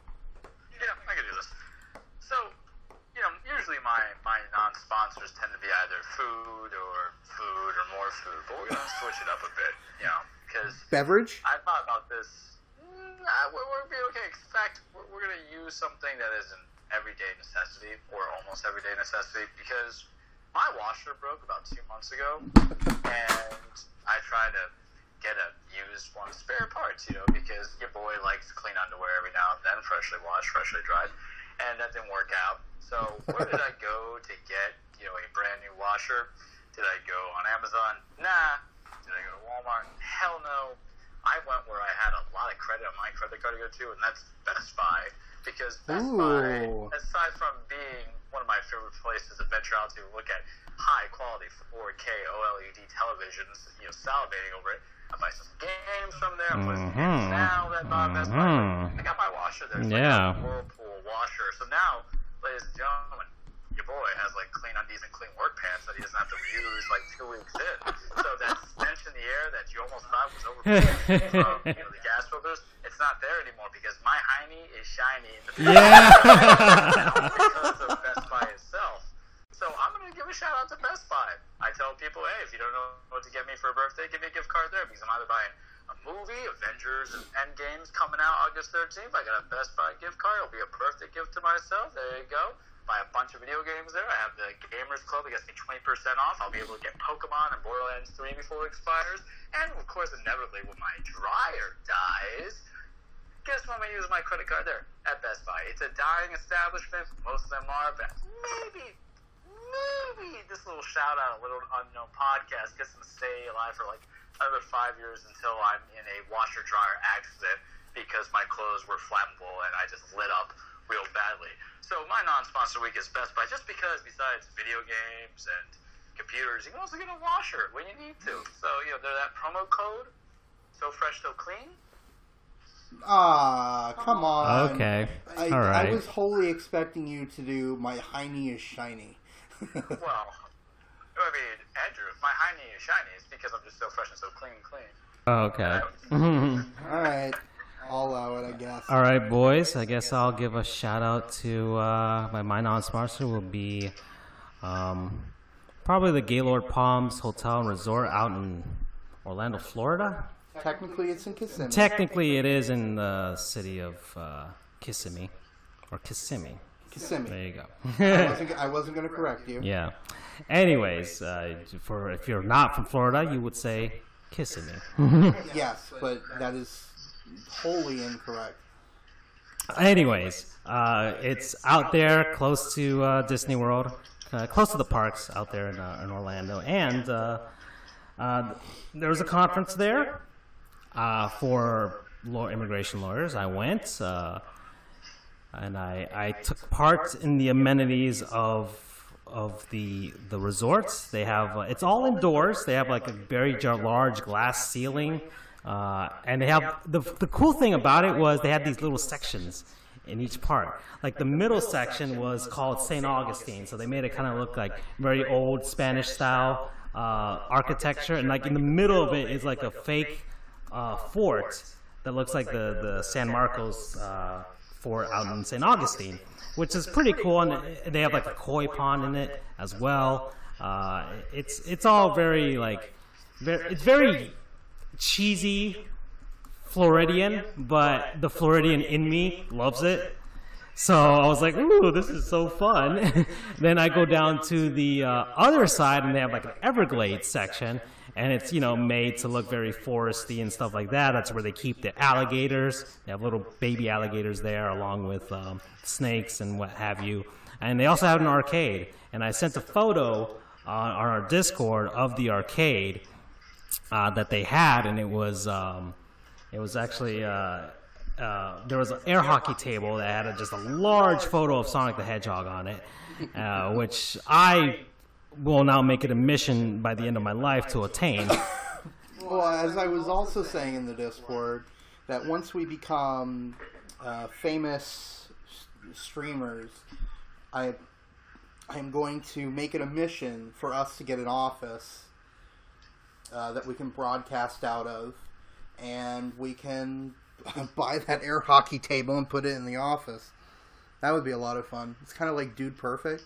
S5: Yeah, I can do this. So, you know, usually my, my non-sponsors tend to be either food or food or more food, but we're going to switch it up a bit, you know, because
S2: Beverage?
S5: I thought about this. Nah, we're, we're be okay. In fact, we're, we're going to use something that is an everyday necessity or almost everyday necessity because my washer broke about two months ago, and I tried to get a used one spare parts, you know, because your boy likes clean underwear every now and then, freshly washed, freshly dried, and that didn't work out. So where did I go to get, you know, a brand new washer? Did I go on Amazon? Nah. Did I go to Walmart? Hell no. I went where I had a lot of credit on my credit card to go to, and that's Best Buy. Because Best
S2: Ooh.
S5: Buy, aside from being one of my favorite places to venture out to look at high-quality four K OLED televisions, you know, salivating over it, I buy some games from there. I'm putting some games now that uh, Best Buy.
S4: Mhm.
S5: I got my washer there. So
S4: Yeah.
S5: I got a Whirlpool washer. So now, ladies and gentlemen, your boy has like clean undies and clean work pants that he doesn't have to reuse like two weeks in. So that stench in the air that you almost thought was over from you know, the gas filters, it's not there anymore because my hiney is shiny in the
S4: Yeah.
S5: because of Best Buy itself. So I'm going to give a shout out to Best Buy. I tell people, hey, if you don't know what to get me for a birthday, give me a gift card there because I'm either buying a movie, Avengers and Endgame's coming out August thirteenth. I got a Best Buy gift card. It'll be a birthday gift to myself. There you go. Buy a bunch of video games there. I have the Gamers Club. It gets me twenty percent off. I'll be able to get Pokemon and Borderlands three before it expires. And, of course, inevitably, when my dryer dies, guess when I use my credit card there at Best Buy. It's a dying establishment. Most of them are, but maybe, maybe this little shout-out, a little unknown podcast, gets them to stay alive for, like, another five years until I'm in a washer-dryer accident because my clothes were flammable and I just lit up real badly. So my non-sponsor week is Best Buy, just because besides video games and computers, you can also get a washer when you need to. So, you know, there's that promo code, So Fresh, So Clean.
S2: Ah, come on.
S4: Okay.
S2: I,
S4: All right.
S2: I was wholly expecting you to do My Hiney is Shiny.
S5: Well, I mean, Andrew, if my hiney is shiny, it's because I'm just so fresh and so clean, clean.
S4: Okay.
S2: All right. I'll allow it, I guess.
S4: All right, boys. I guess I'll give a shout out to uh, my my non-sponsor will be um, probably the Gaylord Palms Hotel and Resort out in Orlando, Florida.
S2: Technically, it's in Kissimmee.
S4: Technically, it is in the city of uh, Kissimmee or Kissimmee.
S2: Kissimmee.
S4: There you go.
S2: I wasn't, I wasn't going to correct you.
S4: Yeah. Anyways, uh, for if you're not from Florida, you would say Kissimmee.
S2: Yes, but that is wholly incorrect.
S4: Anyways, uh, it's out there close to uh, Disney World. uh, close to the parks out there in, uh, in Orlando. And uh, uh, there was a conference there uh, for law, immigration lawyers. I went, uh, and I, I took part in the amenities of of the the resorts. They have uh, it's all indoors. They have like a very jar- large glass ceiling, uh, and they have the the cool thing about it was they had these little sections in each part. Like the middle section was called Saint Augustine, so they made it kind of look like very old Spanish style uh, architecture, and like in the middle of it is like a fake uh, fort that looks like the the San Marcos uh, fort out in Saint Augustine, which is pretty cool. And they have like a koi pond in it as well. Uh, it's it's all very like very, it's very cheesy Floridian, but the Floridian in me loves it. So I was like, ooh, this is so fun. Then I go down to the uh, other side, and they have like an Everglades section, and it's, you know, made to look very foresty and stuff like that. That's where they keep the alligators. They have little baby alligators there, along with um, snakes and what have you. And they also have an arcade. And I sent a photo on, on our Discord of the arcade uh, that they had, and it was um, it was actually. Uh, Uh, there was an air hockey table that had a, just a large photo of Sonic the Hedgehog on it, uh, which I will now make it a mission by the end of my life to attain.
S2: Well, as I was also saying in the Discord, that once we become uh, famous streamers, I I'm going to make it a mission for us to get an office uh, that we can broadcast out of, and we can buy that air hockey table and put it in the office. That would be a lot of fun. It's kind of like Dude Perfect.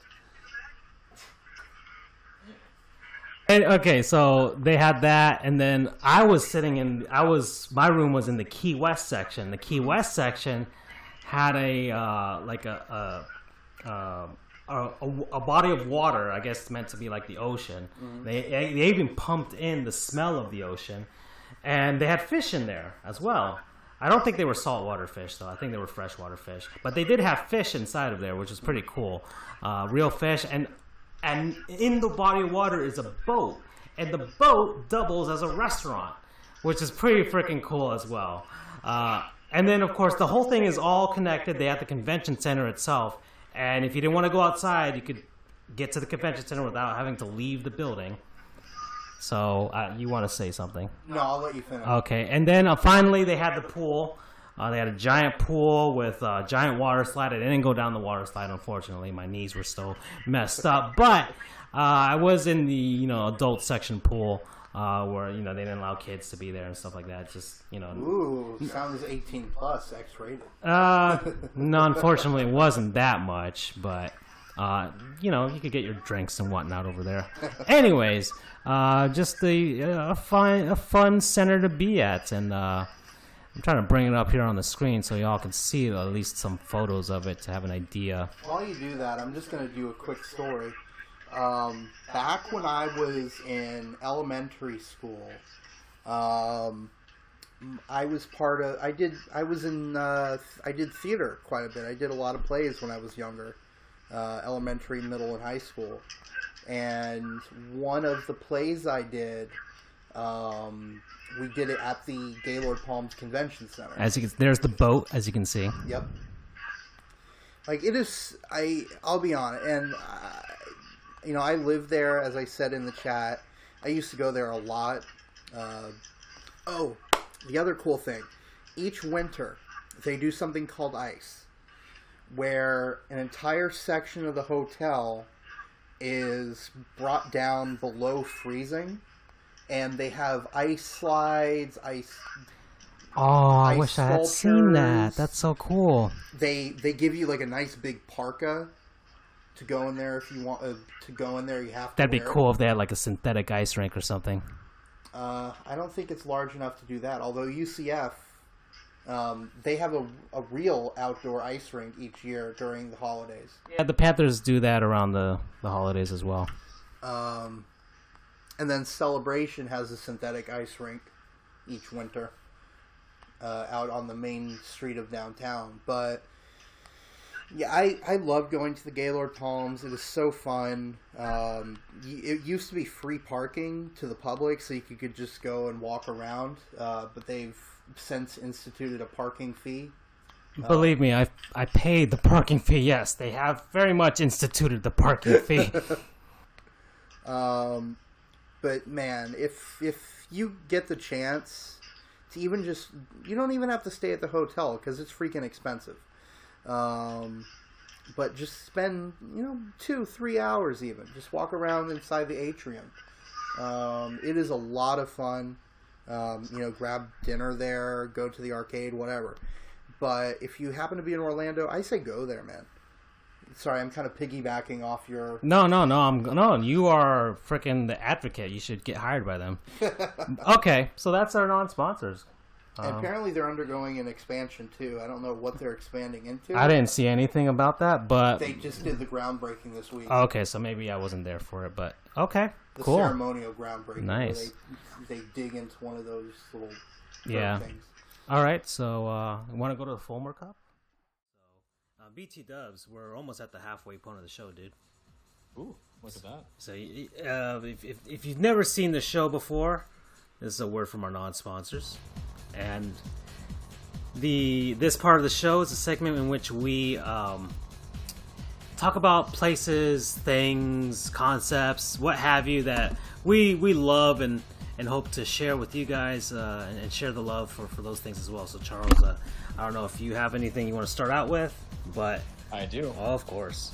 S4: And, okay, so they had that, and then I was sitting in. I was my room was in the Key West section. The Key West section had a uh, like a a, uh, a a body of water. I guess it's meant to be like the ocean. Mm-hmm. They they even pumped in the smell of the ocean, and they had fish in there as well. I don't think they were saltwater fish, though. I think they were freshwater fish. But they did have fish inside of there, which is pretty cool. Uh, real fish. And and in the body of water is a boat. And the boat doubles as a restaurant, which is pretty freaking cool as well. Uh, and then, of course, the whole thing is all connected. They have the convention center itself. And if you didn't want to go outside, you could get to the convention center without having to leave the building. So, uh, you want to say something?
S2: No, I'll let you finish.
S4: Okay, and then uh, finally they had the pool. Uh, they had a giant pool with a giant water slide. I didn't go down the water slide, unfortunately. My knees were still messed up. But uh, I was in the, you know, adult section pool uh, where, you know, they didn't allow kids to be there and stuff like that. Just, you know.
S2: Ooh, sounds eighteen plus, X-rated.
S4: Uh, no, unfortunately, it wasn't that much. But, uh, you know, you could get your drinks and whatnot over there. Anyways. Uh, just a, a fun, a fun center to be at, and uh, I'm trying to bring it up here on the screen so y'all can see at least some photos of it to have an idea.
S2: While you do that, I'm just going to do a quick story. Um, back when I was in elementary school, um, I was part of. I did. I was in. Uh, I did theater quite a bit. I did a lot of plays when I was younger, uh, elementary, middle, and high school. And one of the plays I did, um, we did it at the Gaylord Palms Convention Center.
S4: As you can, there's the boat, as you can see.
S2: Yep. Like it is, I I'll be honest, and uh, you know I live there, as I said in the chat. I used to go there a lot. Uh, oh, the other cool thing, each winter they do something called ice, where an entire section of the hotel is brought down below freezing, and they have ice slides, ice.
S4: Oh, I
S2: ice
S4: wish I had seen that.
S2: sculptures.
S4: That's so cool.
S2: They they give you like a nice big parka to go in there if you want uh, to go in there. You have to.
S4: That'd be
S2: wear it.
S4: cool if they had like a synthetic ice rink or something.
S2: Uh, I don't think it's large enough to do that. Although U C F, um, they have a a real outdoor ice rink each year during the holidays.
S4: Yeah, the Panthers do that around the, the holidays as well.
S2: Um, and then Celebration has a synthetic ice rink each winter uh, out on the main street of downtown. But Yeah, I, I love going to the Gaylord Palms. It is so fun. Um, it used to be free parking to the public, so you could, could just go and walk around. Uh, but they've since instituted a parking fee.
S4: Believe me, I I paid the parking fee. Yes, they have very much instituted the parking fee.
S2: um, but man, if if you get the chance to even just, you don't even have to stay at the hotel because it's freaking expensive. Um, but just spend, you know, two, three hours even. Just walk around inside the atrium. Um, it is a lot of fun. Um, you know, grab dinner there, go to the arcade, whatever. But if you happen to be in Orlando, I say go there, man. Sorry, I'm kind of piggybacking off your...
S4: No, no, no. I'm no. You are freaking the advocate. You should get hired by them. Okay, so that's our non-sponsors.
S2: And
S4: Um,
S2: apparently they're undergoing an expansion, too. I don't know what they're expanding into.
S4: I didn't see anything about that, but
S2: They just did the groundbreaking this week.
S4: okay, so maybe I wasn't there for it, but okay,
S2: the
S4: cool.
S2: ceremonial groundbreaking.
S4: Nice.
S2: Where they, they dig into one of those little
S4: Yeah.
S2: things.
S4: All right, so uh, want to go to the Fulmer Cup? So, uh, B T Dubs, we're almost at the halfway point of the show, dude.
S3: Ooh, look at that.
S4: So, uh, if, if if you've never seen the show before, this is a word from our non-sponsors, and the this part of the show is a segment in which we um, talk about places, things, concepts, what have you that we we love and. and hope to share with you guys uh, and, and share the love for, for those things as well. So, Charles, uh, I don't know if you have anything you want to start out with, but...
S3: I do.
S4: Of course.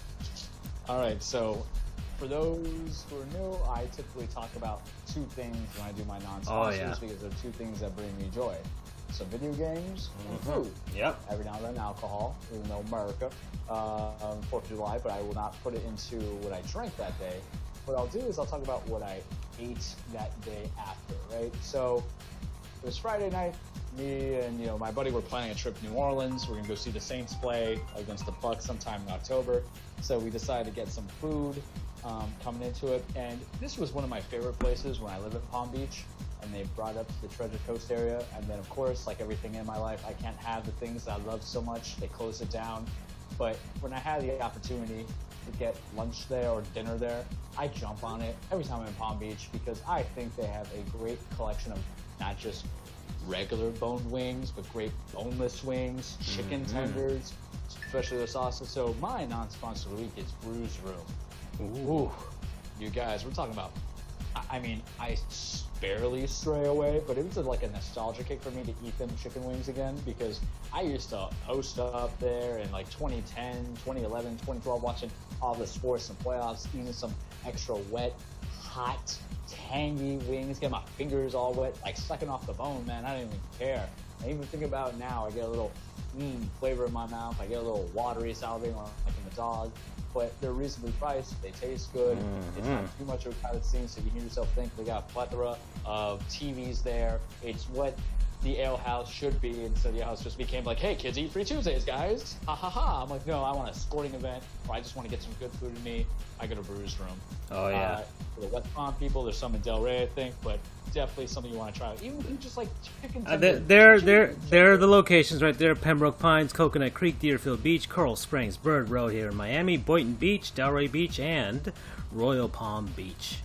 S3: All right, so for those who are new, I typically talk about two things when I do my non-sponsors
S4: Oh, yeah.
S3: because they're two things that bring me joy. So video games and food.
S4: Yep.
S3: Every now and then alcohol, even though America, uh, um, fourth of July, but I will not put it into what I drank that day. What I'll do is I'll talk about what I ate that day after, right? So it was Friday night. Me and you know my buddy were planning a trip to New Orleans. We're gonna go see the Saints play against the Bucks sometime in October. So we decided to get some food um, coming into it. And this was one of my favorite places when I live at Palm Beach. And they brought up to the Treasure Coast area. And then of course, like everything in my life, I can't have the things that I love so much. They closed it down. But when I had the opportunity to get lunch there or dinner there, I jump on it every time I'm in Palm Beach because I think they have a great collection of not just regular boned wings, but great boneless wings, chicken
S4: Mm-hmm.
S3: tenders, especially their sauces. So my non-sponsor of the week is Brews Room. Ooh, you guys, we're talking about, I, I mean, I barely stray away, but it was a, like a nostalgia kick for me to eat them chicken wings again because I used to host up there in like twenty ten, twenty eleven, twenty twelve, watching all the sports and playoffs, eating some extra wet, hot, tangy wings, getting my fingers all wet, like sucking off the bone, man. I didn't even care. I even think about it now, I get a little mm, flavor in my mouth, I get a little watery salivating like I'm a dog. But they're reasonably priced, they taste good, mm-hmm. It's not too much of a crowded scene, so you hear yourself think they got a plethora of T Vs there. It's what the ale house should be, and so the ale house just became like, hey, kids eat free Tuesdays, guys. Ha ha ha. I'm like, no, I want a sporting event, or I just want to get some good food in me. I go to Brews Room.
S4: Oh, yeah.
S3: Uh, for the West Palm people, there's some in Delray, I think, but definitely something you want to try. Even if you just like chicken
S4: Uh,
S3: tenders.
S4: they're, they're, they're, they're the locations right there. Pembroke Pines, Coconut Creek, Deerfield Beach, Coral Springs, Bird Road here in Miami, Boynton Beach, Delray Beach, and Royal Palm Beach.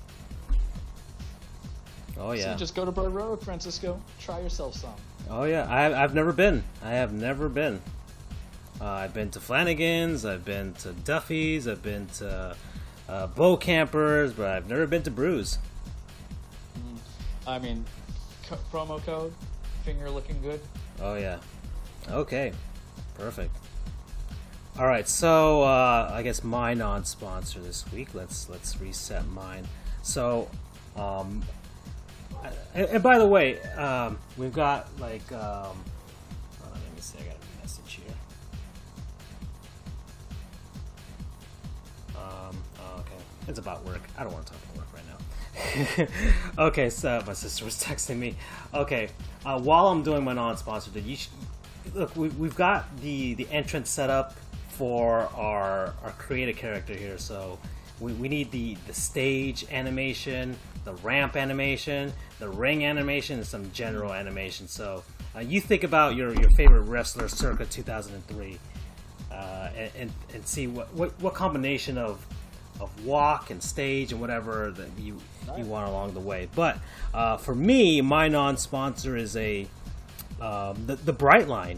S4: Oh, yeah.
S3: So just go to Bird Road, Francisco. Try yourself some.
S4: Oh, yeah. I, I've never been. I have never been. Uh, I've been to Flanagan's. I've been to Duffy's. I've been to uh, Bow Campers, but I've never been to Brews.
S3: I mean, co- promo code, finger looking good.
S4: Oh, yeah. Okay. Perfect. All right, so uh, I guess my non-sponsor this week. Let's let's reset mine. So, um, and, and by the way, um, we've got like, um, uh, let me see. I got a message here. Um, oh, okay, it's about work. I don't want to talk about work right now. Okay, so my sister was texting me. Okay, uh, while I'm doing my non-sponsor, you should, look. We, we've got the the entrance set up for our our creative character here, so we, we need the the stage animation, the ramp animation, the ring animation, and some general animation. So uh, you think about your your favorite wrestler circa two thousand three.
S1: uh, and, and and see what, what what combination of of walk and stage and whatever that you you want along the way. But uh, for me, my non-sponsor is a um, the the Brightline.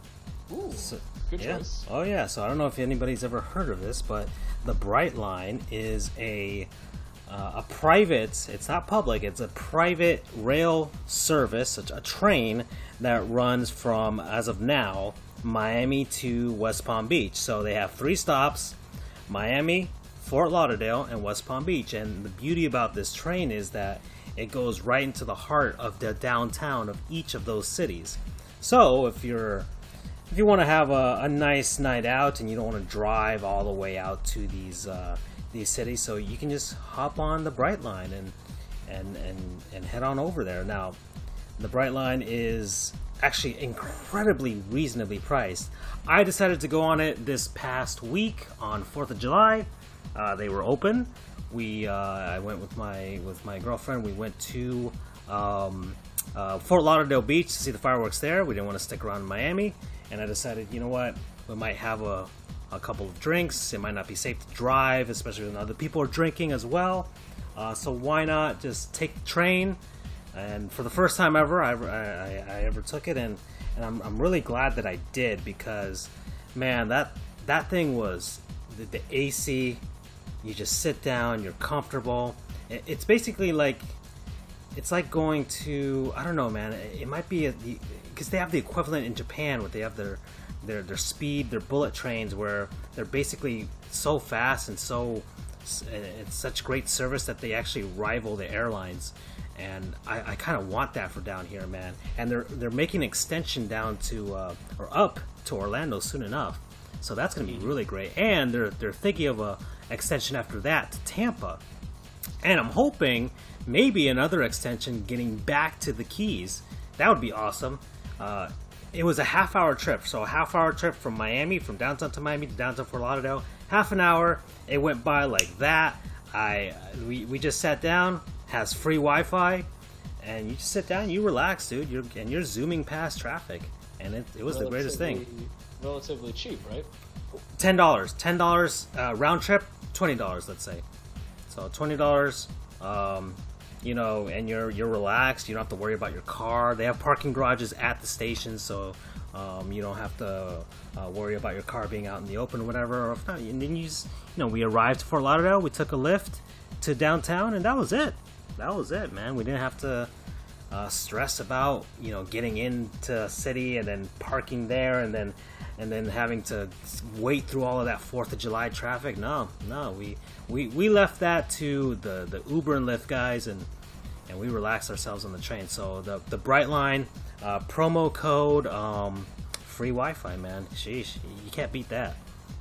S3: Ooh,
S1: So,
S3: good
S1: yeah.
S3: choice.
S1: Oh yeah. So I don't know if anybody's ever heard of this, but the Brightline is a uh, a private. It's not public. It's a private rail service, a, a train that runs from, as of now, Miami to West Palm Beach. So they have three stops: Miami, Fort Lauderdale, and West Palm Beach. And the beauty about this train is that it goes right into the heart of the downtown of each of those cities. So if you're if you want to have a, a nice night out and you don't want to drive all the way out to these uh, these cities, so you can just hop on the Brightline and and and and head on over there. Now, the Brightline is actually incredibly reasonably priced. I decided to go on it this past week on Fourth of July. Uh, they were open. We uh, I went with my with my girlfriend. We went to um, uh, Fort Lauderdale Beach to see the fireworks there. We didn't want to stick around in Miami, and I decided, you know what, we might have a, a couple of drinks. It might not be safe to drive, especially when other people are drinking as well. Uh, so why not just take the train? And for the first time ever, I, I, I ever took it, and, and I'm, I'm really glad that I did, because, man, that that thing was the, the A C. You just sit down, you're comfortable. It, it's basically like it's like going to, I don't know, man. It, it might be because they have the equivalent in Japan, where they have their their their speed, their bullet trains, where they're basically so fast and so and it's such great service that they actually rival the airlines. And I, I kind of want that for down here, man. And they're they're making an extension down to uh, or up to Orlando soon enough, so that's going to be really great. And they're they're thinking of a extension after that to Tampa, and I'm hoping maybe another extension getting back to the Keys. That would be awesome. Uh, it was a half hour trip, so a half hour trip from Miami, from downtown to Miami to downtown Fort Lauderdale. Half an hour. It went by like that. I we we just sat down. Has free Wi-Fi, and you just sit down, you relax, dude. You're and you're zooming past traffic, and it, it was the greatest thing.
S3: Relatively cheap, right?
S1: Ten dollars, ten dollars uh, round trip, twenty dollars, let's say. So twenty dollars, um, you know, and you're you're relaxed. You don't have to worry about your car. They have parking garages at the station, so um, you don't have to uh, worry about your car being out in the open or whatever. Or if not, and then you just, you know, we arrived to Fort Lauderdale. We took a lift to downtown, and that was it. That was it, man. We didn't have to uh, stress about, you know, getting into a city and then parking there and then and then having to wait through all of that Fourth of July traffic. No, no, we we, we left that to the, the Uber and Lyft guys, and and we relaxed ourselves on the train. So the the Brightline uh, promo code, um, free Wi-Fi, man. Sheesh, you can't beat that.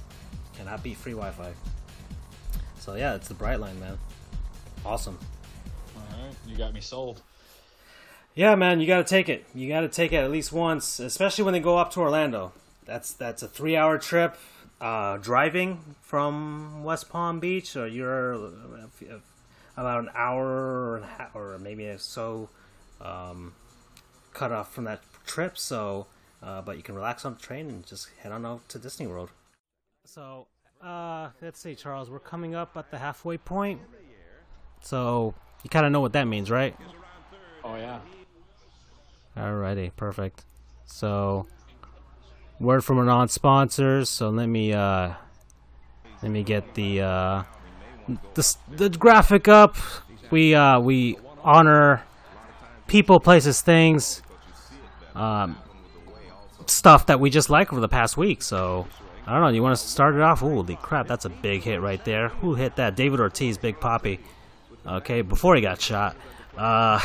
S1: Cannot beat free Wi-Fi. So yeah, it's the Brightline, man. Awesome.
S3: All right, you got me sold.
S1: Yeah, man, you got to take it. You got to take it at least once, especially when they go up to Orlando. That's that's a three-hour trip uh, driving from West Palm Beach, or you're about an hour or maybe so um, cut off from that trip. So, uh, but you can relax on the train and just head on out to Disney World. So, uh, let's see, Charles. We're coming up at the halfway point. So you kind of know what that means, right?
S3: Oh yeah.
S1: Alrighty, perfect. So, word from our non-sponsors. So let me uh, let me get the uh, the the graphic up. We uh, we honor people, places, things, um, stuff that we just like over the past week. So I don't know. You want to start it off? Holy crap, that's a big hit right there. Who hit that? David Ortiz, Big Papi. Okay, before he got shot. Uh,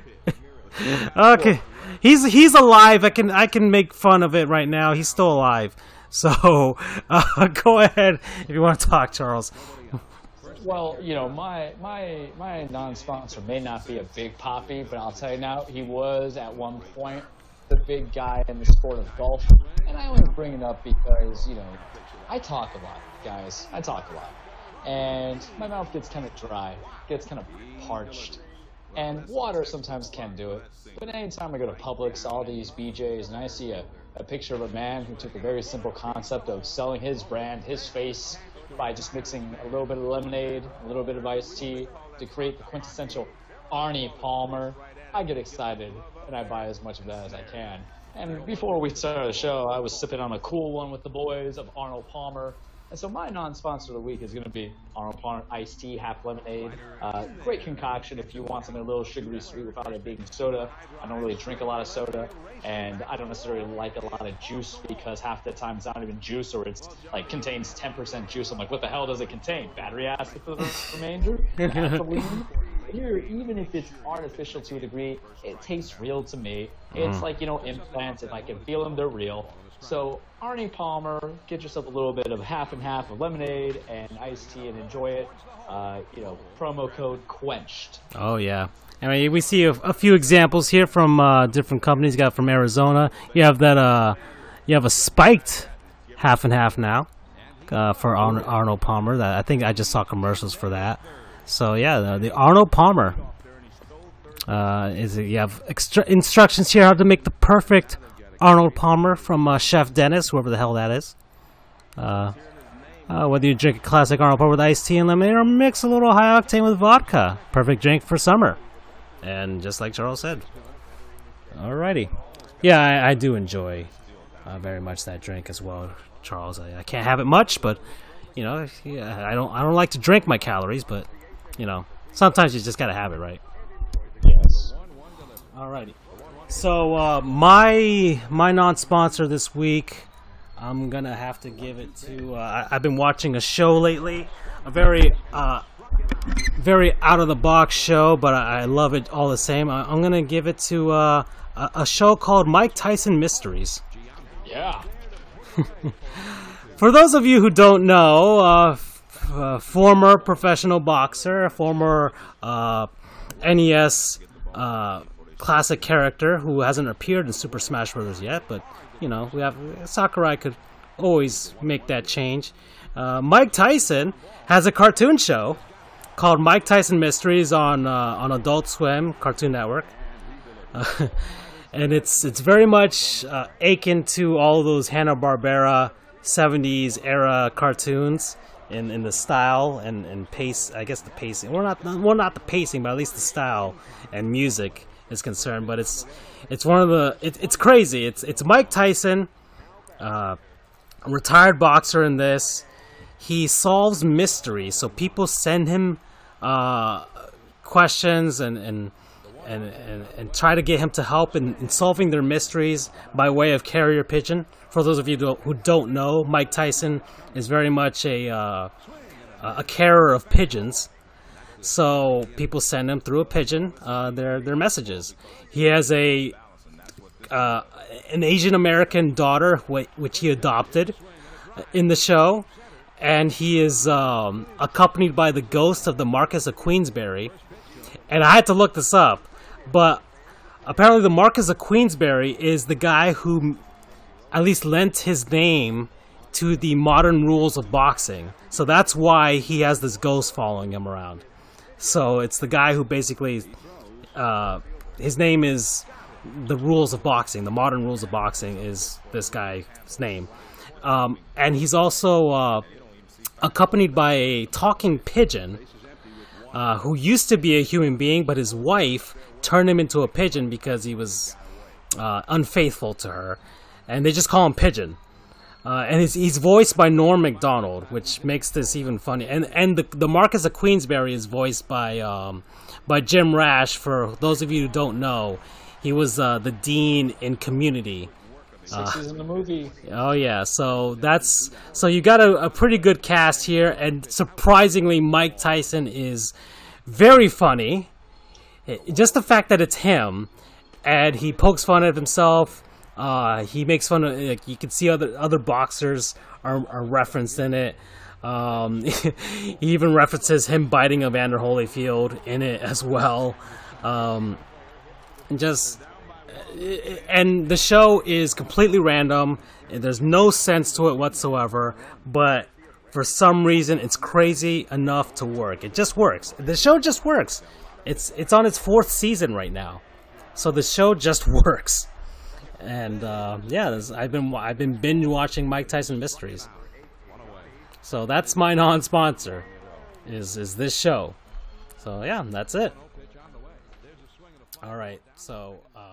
S1: okay, he's he's alive. I can I can make fun of it right now. He's still alive. So uh, go ahead if you want to talk, Charles.
S3: Well, you know, my my my non-sponsor may not be a Big Papi, but I'll tell you now, he was at one point the big guy in the sport of golf. And I only bring it up because, you know, I talk a lot, guys. I talk a lot. And my mouth gets kind of dry, gets kind of parched And water sometimes can do it. But anytime I go to Publix, Aldi's, B J's, and I see a, a picture of a man who took a very simple concept of selling his brand, his face, by just mixing a little bit of lemonade, a little bit of iced tea to create the quintessential Arnie Palmer, I get excited and I buy as much of that as I can. And before we started the show, I was sipping on a cool one with the boys of Arnold Palmer. And so my non-sponsor of the week is going to be Arnold Palmer iced tea, half lemonade. Uh, great concoction if you want something a little sugary sweet without it being soda. I don't really drink a lot of soda, and I don't necessarily like a lot of juice because half the time it's not even juice, or it's like contains ten percent juice. I'm like, what the hell does it contain? Battery acid for the remainder? Gasoline? Here, even if it's artificial to a degree, it tastes real to me. It's like, you know, implants. If I can feel them, they're real. So, Arnie Palmer, get yourself a little bit of half and half of lemonade and iced tea and enjoy it. Uh, you know, promo code QUENCHED.
S4: Oh, yeah. I mean, we see a, a few examples here from uh, different companies. You got from Arizona. You have that, uh, you have a spiked half and half now uh, for Ar- Arnold Palmer. That I think I just saw commercials for that. So, yeah, the, the Arnold Palmer. Uh, is it, you have extra instructions here how to make the perfect Arnold Palmer from uh, Chef Dennis, whoever the hell that is. Uh, uh, whether you drink a classic Arnold Palmer with iced tea and lemonade or mix a little high octane with vodka. Perfect drink for summer. And just like Charles said. Alrighty. Yeah, I, I do enjoy uh, very much that drink as well, Charles. I, I can't have it much, but, you know, yeah, I don't I don't like to drink my calories, but, you know, sometimes you just gotta have it, right?
S3: Yes.
S4: Alrighty. So uh, my my non-sponsor this week, I'm gonna have to give it to. Uh, I, I've been watching a show lately, a very uh, very out of the box show, but I, I love it all the same. I, I'm gonna give it to uh, a, a show called Mike Tyson Mysteries.
S3: Yeah.
S4: For those of you who don't know, uh, f- uh, former professional boxer, former uh, N E S. Uh, classic character who hasn't appeared in Super Smash Bros. Yet, but, you know, we have Sakurai could always make that change. Uh, Mike Tyson has a cartoon show called Mike Tyson Mysteries on uh, on Adult Swim Cartoon Network, uh, and it's it's very much uh, akin to all those Hanna-Barbera seventies era cartoons in, in the style and, and pace. I guess the pacing, well not well not the pacing, but at least the style and music is concerned. But it's it's one of the it, it's crazy. It's it's Mike Tyson, uh, a retired boxer in this. He solves mysteries, so people send him uh, questions and and, and and and try to get him to help in, in solving their mysteries by way of carrier pigeon. For those of you who don't know, Mike Tyson is very much a uh, a carrier of pigeons. So people send him through a pigeon uh, their their messages. He has a uh, an Asian American daughter, wh- which he adopted in the show, and he is um, accompanied by the ghost of the Marquess of Queensberry. And I had to look this up, but apparently the Marquess of Queensberry is the guy who at least lent his name to the Modern Rules of Boxing. So that's why he has this ghost following him around. So it's the guy who basically, uh, his name is the Rules of Boxing. The Modern Rules of Boxing is this guy's name. Um, and he's also uh, accompanied by a talking pigeon uh, who used to be a human being, but his wife turned him into a pigeon because he was uh, unfaithful to her. And they just call him Pigeon. Uh, and he's, he's voiced by Norm Macdonald, which makes this even funny. And and the the Marquess of Queensberry is voiced by um, by Jim Rash. For those of you who don't know, he was uh, the dean in Community.
S3: Sixties uh, in the movie.
S4: Oh yeah, so that's so you got a, a pretty good cast here, and surprisingly, Mike Tyson is very funny. Just the fact that it's him, and he pokes fun at himself. Uh, he makes fun of, like, you can see other other boxers are, are referenced in it. Um, he even references him biting Evander Holyfield in it as well. Um, and just, and the show is completely random. There's no sense to it whatsoever, but for some reason it's crazy enough to work. It just works. The show just works. it's it's on its fourth season right now, so the show just works. And uh, yeah, this, I've been I've been binge watching Mike Tyson Mysteries. So that's my non-sponsor, is is this show. So yeah, that's it. All right, so. Uh,